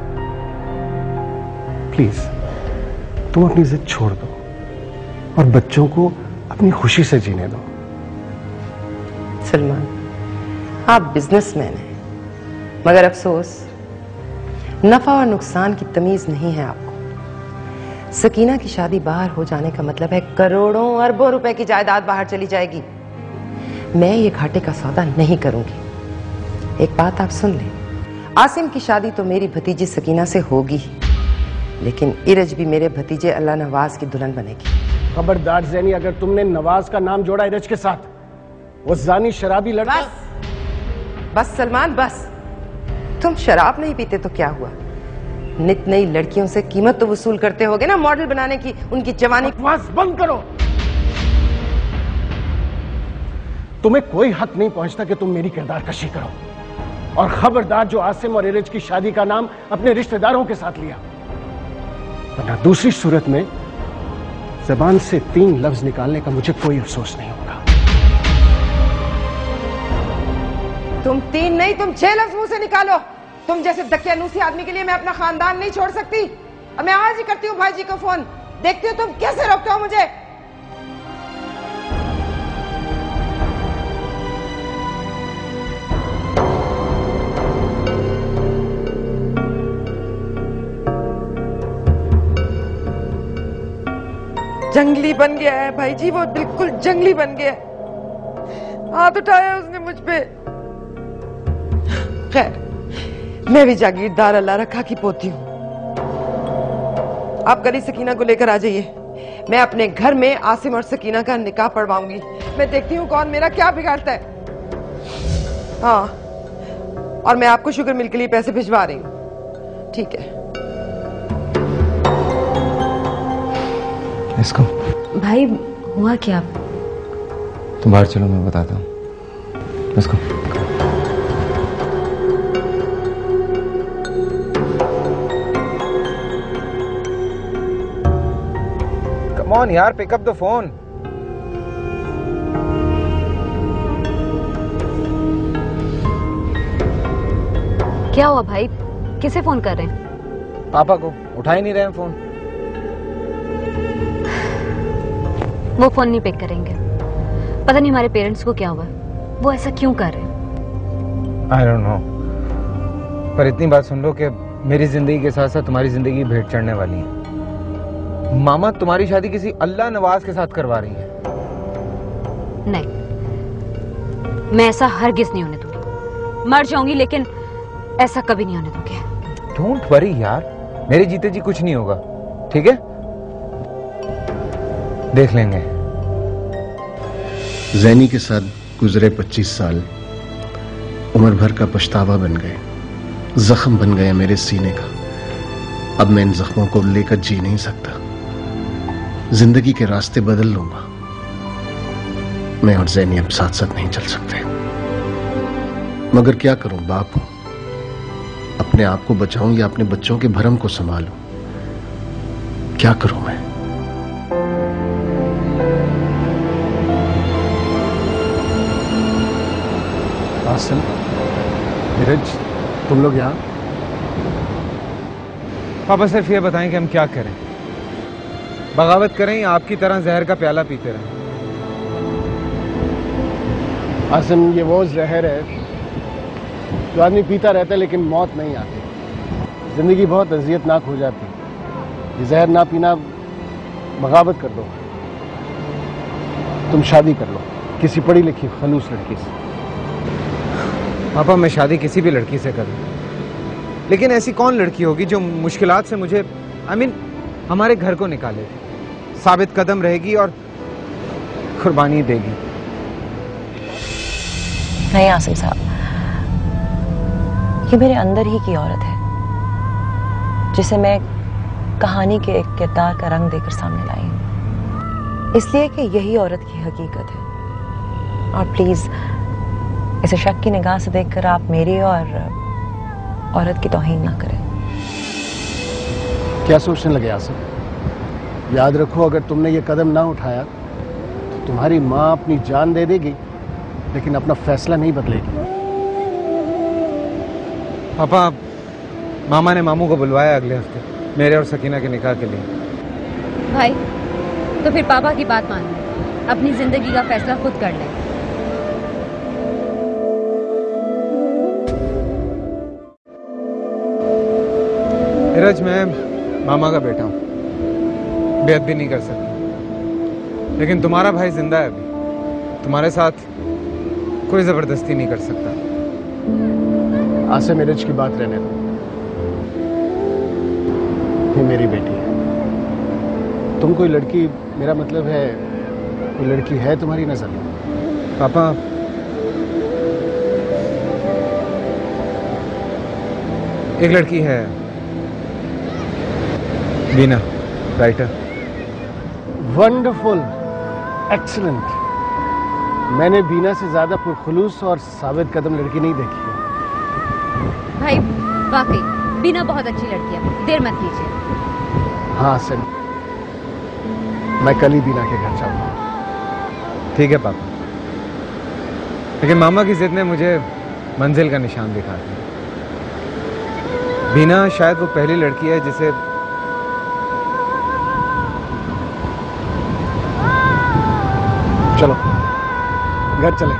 प्लीज तुम अपनी जिद छोड़ दो और बच्चों को अपनी खुशी से जीने दो। सलमान, आप बिजनेसमैन हैं, मगर अफसोस नफा और नुकसान की तमीज नहीं है आपको। सकीना की शादी बाहर हो जाने का मतलब है करोड़ों अरबों रुपए की जायदाद बाहर चली जाएगी। मैं ये घाटे का सौदा नहीं करूंगी। एक बात आप सुन लें, आसिम की शादी तो मेरी भतीजी सकीना से होगी ही, लेकिन इरज भी मेरे भतीजे अल्लाह नवाज की दुल्हन बनेगी। खबरदार जैनी, अगर तुमने नवाज का नाम जोड़ा इरज के साथ, वो जानी शराबी लड़का। बस बस सलमान, बस। तुम शराब नहीं पीते तो क्या हुआ? नित नई लड़कियों से कीमत तो वसूल करते होगे ना, मॉडल बनाने की, उनकी जवानी। बस बंद करो, तुम्हें कोई हक नहीं पहुंचता कि तुम मेरी किरदार कशी करो। और खबरदार जो आसिम और इरज की शादी का नाम अपने रिश्तेदारों के साथ लिया, वरना दूसरी सूरत में जबान से तीन लफ्ज निकालने का मुझे कोई अफसोस नहीं होगा। तुम तीन नहीं, तुम छह लफ्ज मुंह से निकालो। तुम जैसे दकियानूसी आदमी के लिए मैं अपना खानदान नहीं छोड़ सकती। अब मैं आज ही करती हूँ भाई जी को फोन, देखती हूँ तुम कैसे रोकते हो मुझे। जंगली बन गया है भाई जी, वो बिल्कुल जंगली बन गया है। हाथ उठाया उसने मुझ पे। खैर, मैं भी जागीरदार अल्लाह रखा की पोती हूं। आप कल ही सकीना को लेकर आ जाइए, मैं अपने घर में आसिम और सकीना का निकाह पढ़वाऊंगी। मैं देखती हूँ कौन मेरा क्या बिगाड़ता है। हाँ, और मैं आपको शुगर मिल के लिए पैसे भिजवा रही हूँ, ठीक है? इसको भाई हुआ क्या? तुम बाहर चलो, मैं बताता हूँ। इसको कम ऑन यार, पिक अप द फोन। क्या हुआ भाई, किसे फोन कर रहे हैं? पापा को। उठा ही नहीं रहे हैं फोन। वो फोन नहीं पिक करेंगे। पता नहीं हमारे पेरेंट्स को क्या हुआ, वो ऐसा क्यों कर रहे हैं? आई डोंट नो, पर इतनी बात सुन लो कि मेरी जिंदगी के साथ साथ तुम्हारी जिंदगी भेंट चढ़ने वाली है। मामा तुम्हारी शादी किसी अल्लाह नवाज के साथ करवा रही है। नहीं, मैं ऐसा हरगिज नहीं होने दूंगी। मर जाऊंगी लेकिन ऐसा कभी नहीं होने दूंगी। डोंट वरी यार, मेरे जीते जी कुछ नहीं होगा, ठीक है? देख लेंगे। जैनी के साथ गुजरे पच्चीस साल उम्र भर का पछतावा बन गए, जख्म बन गया मेरे सीने का। अब मैं इन जख्मों को लेकर जी नहीं सकता। जिंदगी के रास्ते बदल लूंगा। मैं और जैनी अब साथ साथ नहीं चल सकते। मगर क्या करूं, बाप हूं। अपने आप को बचाऊं या अपने बच्चों के भरम को संभालूं? क्या करूं मैं? आसिम, नीरज, तुम लोग यहां? पापा सिर्फ ये बताएं कि हम क्या करें। बगावत करें या आपकी तरह जहर का प्याला पीते रहें? आसिम, ये वो जहर है जो आदमी पीता रहता है लेकिन मौत नहीं आती। जिंदगी बहुत अजियतनाक हो जाती है। ये जहर ना पीना, बगावत कर दो। तुम शादी कर लो किसी पढ़ी लिखी खलूस लड़की से। पापा, मैं शादी किसी भी लड़की से करूं, लेकिन ऐसी कौन लड़की होगी जो मुश्किलात से मुझे आई मीन हमारे घर को निकाले, साबित कदम रहेगी और कुर्बानी देगी। नहीं आसिम साहब, ये मेरे अंदर ही की औरत है जिसे मैं कहानी के एक किरदार का रंग देकर सामने लाई हूं, इसलिए कि यही औरत की हकीकत है। और प्लीज इसे शक की निगाह से देखकर आप मेरी और औरत की तौहीन ना करें। क्या सोचने लगे आसिम? याद रखो, अगर तुमने ये कदम ना उठाया तो तुम्हारी माँ अपनी जान दे देगी लेकिन अपना फैसला नहीं बदलेगी। पापा, मामा ने मामू को बुलवाया अगले हफ्ते मेरे और सकीना के निकाह के लिए। भाई, तो फिर पापा की बात मान लें, अपनी जिंदगी का फैसला खुद कर लें। नीरज, मैं मामा का बेटा हूं, बेअदबी भी नहीं कर सकता, लेकिन तुम्हारा भाई जिंदा है अभी, तुम्हारे साथ कोई जबरदस्ती नहीं कर सकता। आसिम, नीरज की बात रहने दो। ये मेरी बेटी है। तुम कोई लड़की, मेरा मतलब है कोई लड़की है तुम्हारी नजर में? पापा, एक लड़की है, बीना, राइटर। Wonderful, excellent. मैंने बीना से ज्यादा पुरखुलूस और साबित कदम लड़की नहीं देखी है। भाई, वाकई बीना बहुत अच्छी लड़की है, देर मत कीजिए। हाँ सर, मैं कल ही बीना के घर जाऊंगा। ठीक है पापा, लेकिन मामा की जिद ने मुझे मंजिल का निशान दिखा दिया। बीना शायद वो पहली लड़की है जिसे चलो घर चले।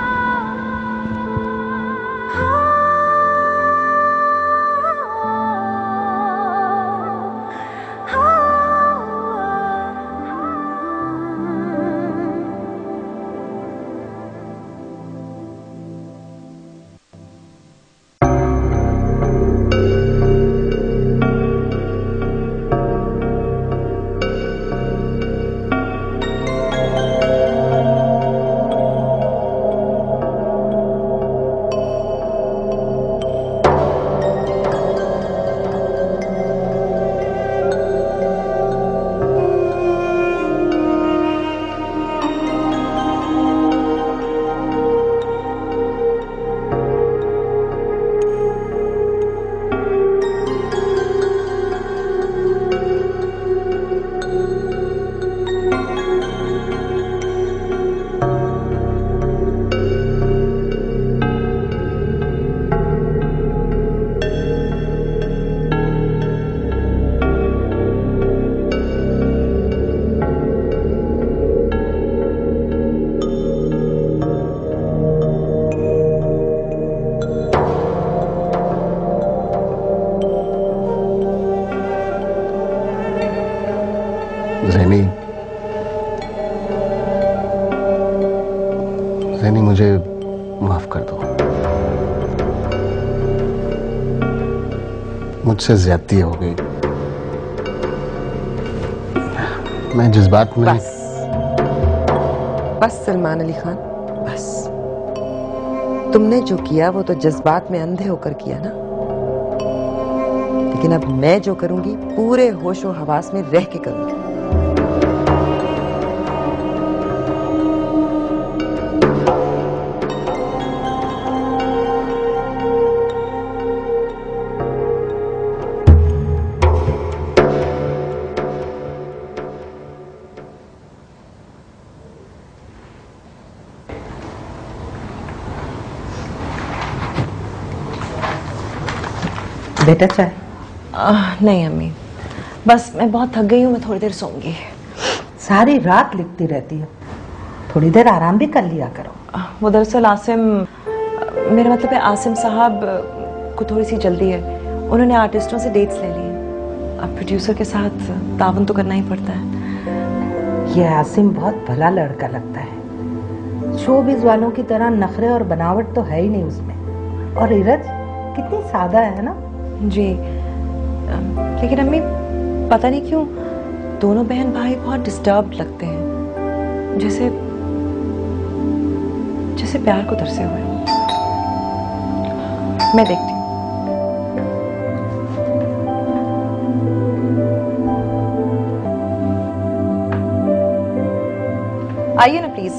जैनी, जैनी मुझे माफ कर दो। मुझसे ज्यादती हो गई। मैं जज्बात में बस बस सलमान अली खान, बस। तुमने जो किया वो तो जज्बात में अंधे होकर किया ना, लेकिन अब मैं जो करूंगी पूरे होशो हवास में रह के करूंगी। बेटा चाय? नहीं अम्मी, बस मैं बहुत थक गई हूँ, मैं थोड़ी देर सोऊंगी। सारी रात लिखती रहती है, थोड़ी देर आराम भी कर लिया करो। वो दरअसल आसिम, मेरा मतलब है आसिम साहब को थोड़ी सी जल्दी है, उन्होंने आर्टिस्टों से डेट्स ले ली हैं। अब प्रोड्यूसर के साथ तावन तो करना ही पड़ता है। ये आसिम बहुत भला लड़का लगता है, शोबिज वालों की तरह नखरे और बनावट तो है ही नहीं उसमें। और इरज कितनी सादा है ना। जी, लेकिन अम्मी पता नहीं क्यों दोनों बहन भाई बहुत डिस्टर्ब्ड लगते हैं, जैसे जैसे प्यार को तरसे हुए। मैं देखती हूँ। आइए ना प्लीज,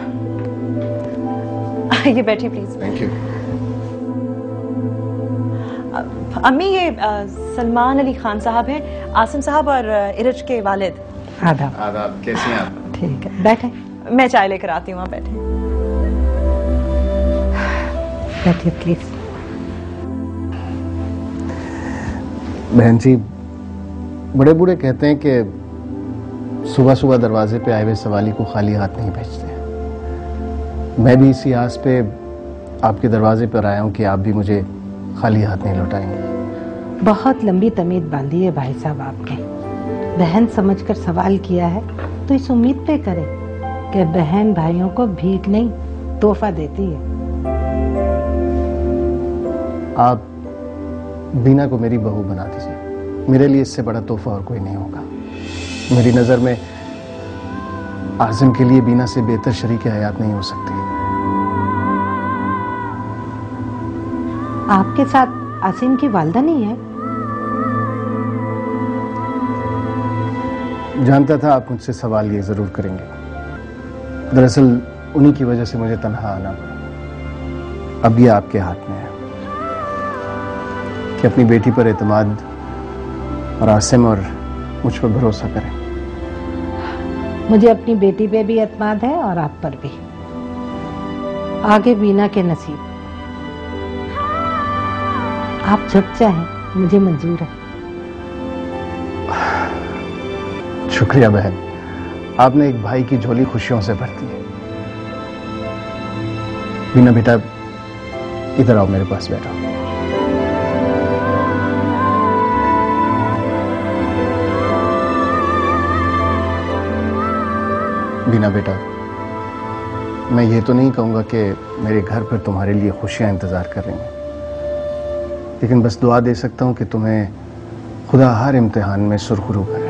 आइए बैठिए प्लीज। Thank you. अम्मी ये सलमान अली खान साहब हैं, आसिम साहब और इरज के वालिद। आदाब। आदाब, कैसी हैं आप? ठीक है, बैठे। मैं चाय लेकर आती हूँ, आप बैठे। बैठिए प्लीज। बहन जी, बड़े बूढ़े कहते हैं कि सुबह सुबह दरवाजे पे आए हुए सवाली को खाली हाथ नहीं भेजते। मैं भी इसी आस पे आपके दरवाजे पर आया हूं कि आप भी मुझे खाली हाथ नहीं लौटाएंगे। बहुत लंबी तमीद बांधी है भाई साहब आपने। बहन समझकर सवाल किया है तो इस उम्मीद पे करें कि बहन भाइयों को भीख नहीं तोहफा देती है। आप बीना को मेरी बहू बना दीजिए, मेरे लिए इससे बड़ा तोहफा और कोई नहीं होगा। मेरी नजर में आज़म के लिए बीना से बेहतर शरीक हयात नहीं हो सकती। आपके साथ आसिम की वालदा नहीं है? जानता था आप मुझसे सवाल ये जरूर करेंगे। दरअसल उन्हीं की वजह से मुझे तन्हा आना पड़ा। अब ये आपके हाथ में है कि अपनी बेटी पर एतमाद और आसिम और मुझ पर भरोसा करें। मुझे अपनी बेटी पे भी एतमाद है और आप पर भी। आगे बीना के नसीब। आप जब चाहें मुझे मंजूर है। शुक्रिया बहन, आपने एक भाई की झोली खुशियों से भर दी है। बीना बेटा, इधर आओ, मेरे पास बैठो। बीना बेटा, मैं ये तो नहीं कहूंगा कि मेरे घर पर तुम्हारे लिए खुशियां इंतजार कर रही हैं, लेकिन बस दुआ दे सकता हूं कि तुम्हें खुदा हर इम्तिहान में सुरखरू करे।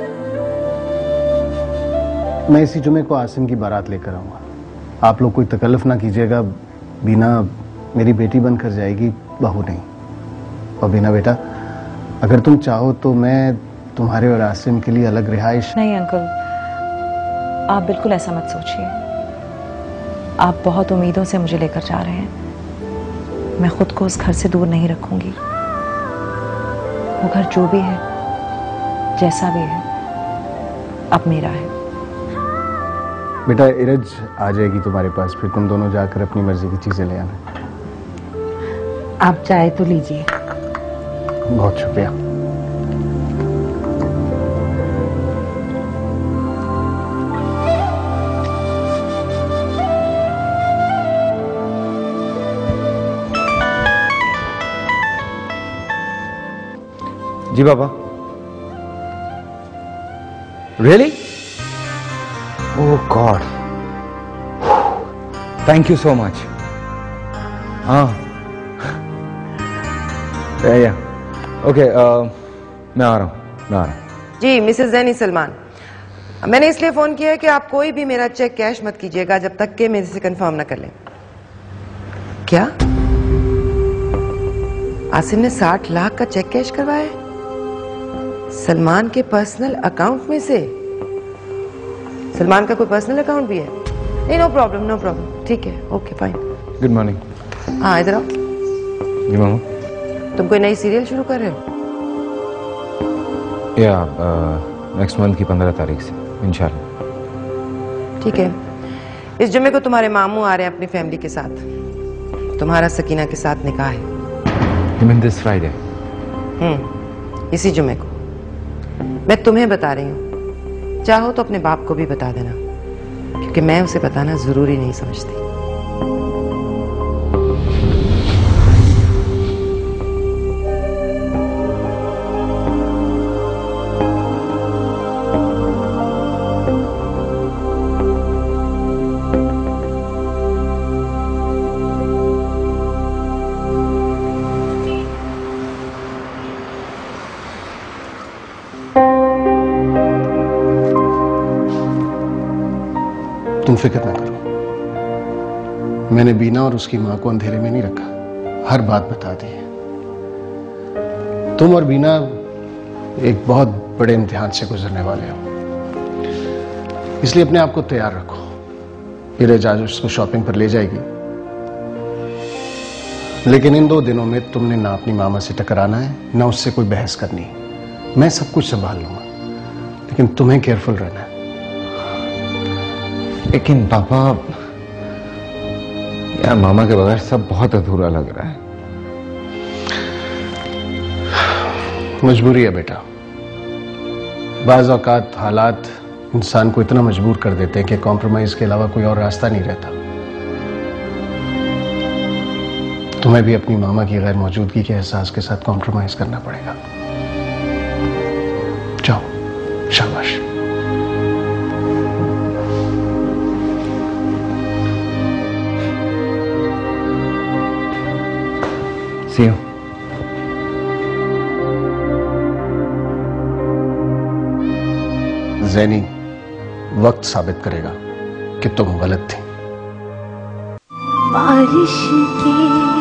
मैं इसी जुमे को आसिम की बारात लेकर आऊंगा। आप लोग कोई तकल्लुफ ना कीजिएगा। बीना मेरी बेटी बनकर जाएगी, बहू नहीं। और बीना बेटा, अगर तुम चाहो तो मैं तुम्हारे और आसिम के लिए अलग रिहाइश। नहीं अंकल, आप बिल्कुल ऐसा मत सोचिए। आप बहुत उम्मीदों से मुझे लेकर जा रहे हैं। मैं खुद को उस घर से दूर नहीं रखूंगी। वो घर जो भी है, जैसा भी है, अब मेरा है। बेटा, इरज आ जाएगी तुम्हारे पास, फिर तुम दोनों जाकर अपनी मर्जी की चीजें ले आना। आप चाय तो लीजिए। बहुत शुक्रिया। जी बाबा। Really? Oh god, thank you so much. हाँ, या ओके, मैं आ रहा हूँ, मैं आ रहा हूँ। जी मिसेस जैनी सलमान, मैंने इसलिए फोन किया है कि आप कोई भी मेरा चेक कैश मत कीजिएगा जब तक कि मेरे से कंफर्म ना कर लें। क्या आसिम ने साठ लाख का चेक कैश करवाया है सलमान के पर्सनल अकाउंट में से? सलमान का कोई पर्सनल अकाउंट भी है? नहीं, नो प्रॉब्लम नो प्रॉब्लम, ठीक है, ओके फाइन। Good morning. हाँ इधर आओ। जी मामा। तुम कोई नई सीरियल शुरू कर रहे हो? या नेक्स्ट मंथ की पंद्रह तारीख से इंशाल्लाह। ठीक है, इस जुमे को तुम्हारे मामू आ रहे हैं अपनी फैमिली के साथ। तुम्हारा सकीना के साथ निकाह है। You mean this Friday? हम्म, इसी जुमे को। मैं तुम्हें बता रही हूँ, चाहो तो अपने बाप को भी बता देना, क्योंकि मैं उसे बताना जरूरी नहीं समझती। तुम फिक्र ना करो, मैंने बीना और उसकी मां को अंधेरे में नहीं रखा, हर बात बता दी है। तुम और बीना एक बहुत बड़े इम्तिहान से गुजरने वाले हो, इसलिए अपने आप को तैयार रखो। फिर एजाज उसको शॉपिंग पर ले जाएगी, लेकिन इन दो दिनों में तुमने ना अपनी मामा से टकराना है, ना उससे कोई बहस करनी है। मैं सब कुछ संभाल लूंगा, लेकिन तुम्हें केयरफुल रहना है। लेकिन पापा, यार मामा के बगैर सब बहुत अधूरा लग रहा है। मजबूरी है बेटा, बाज औकात हालात इंसान को इतना मजबूर कर देते हैं कि कॉम्प्रोमाइज के अलावा कोई और रास्ता नहीं रहता। तुम्हें भी अपनी मामा की गैर मौजूदगी के एहसास के साथ कॉम्प्रोमाइज करना पड़ेगा। जाओ, शाबाश। See you. ज़ैनी, वक्त साबित करेगा कि तुम गलत थी। बारिश के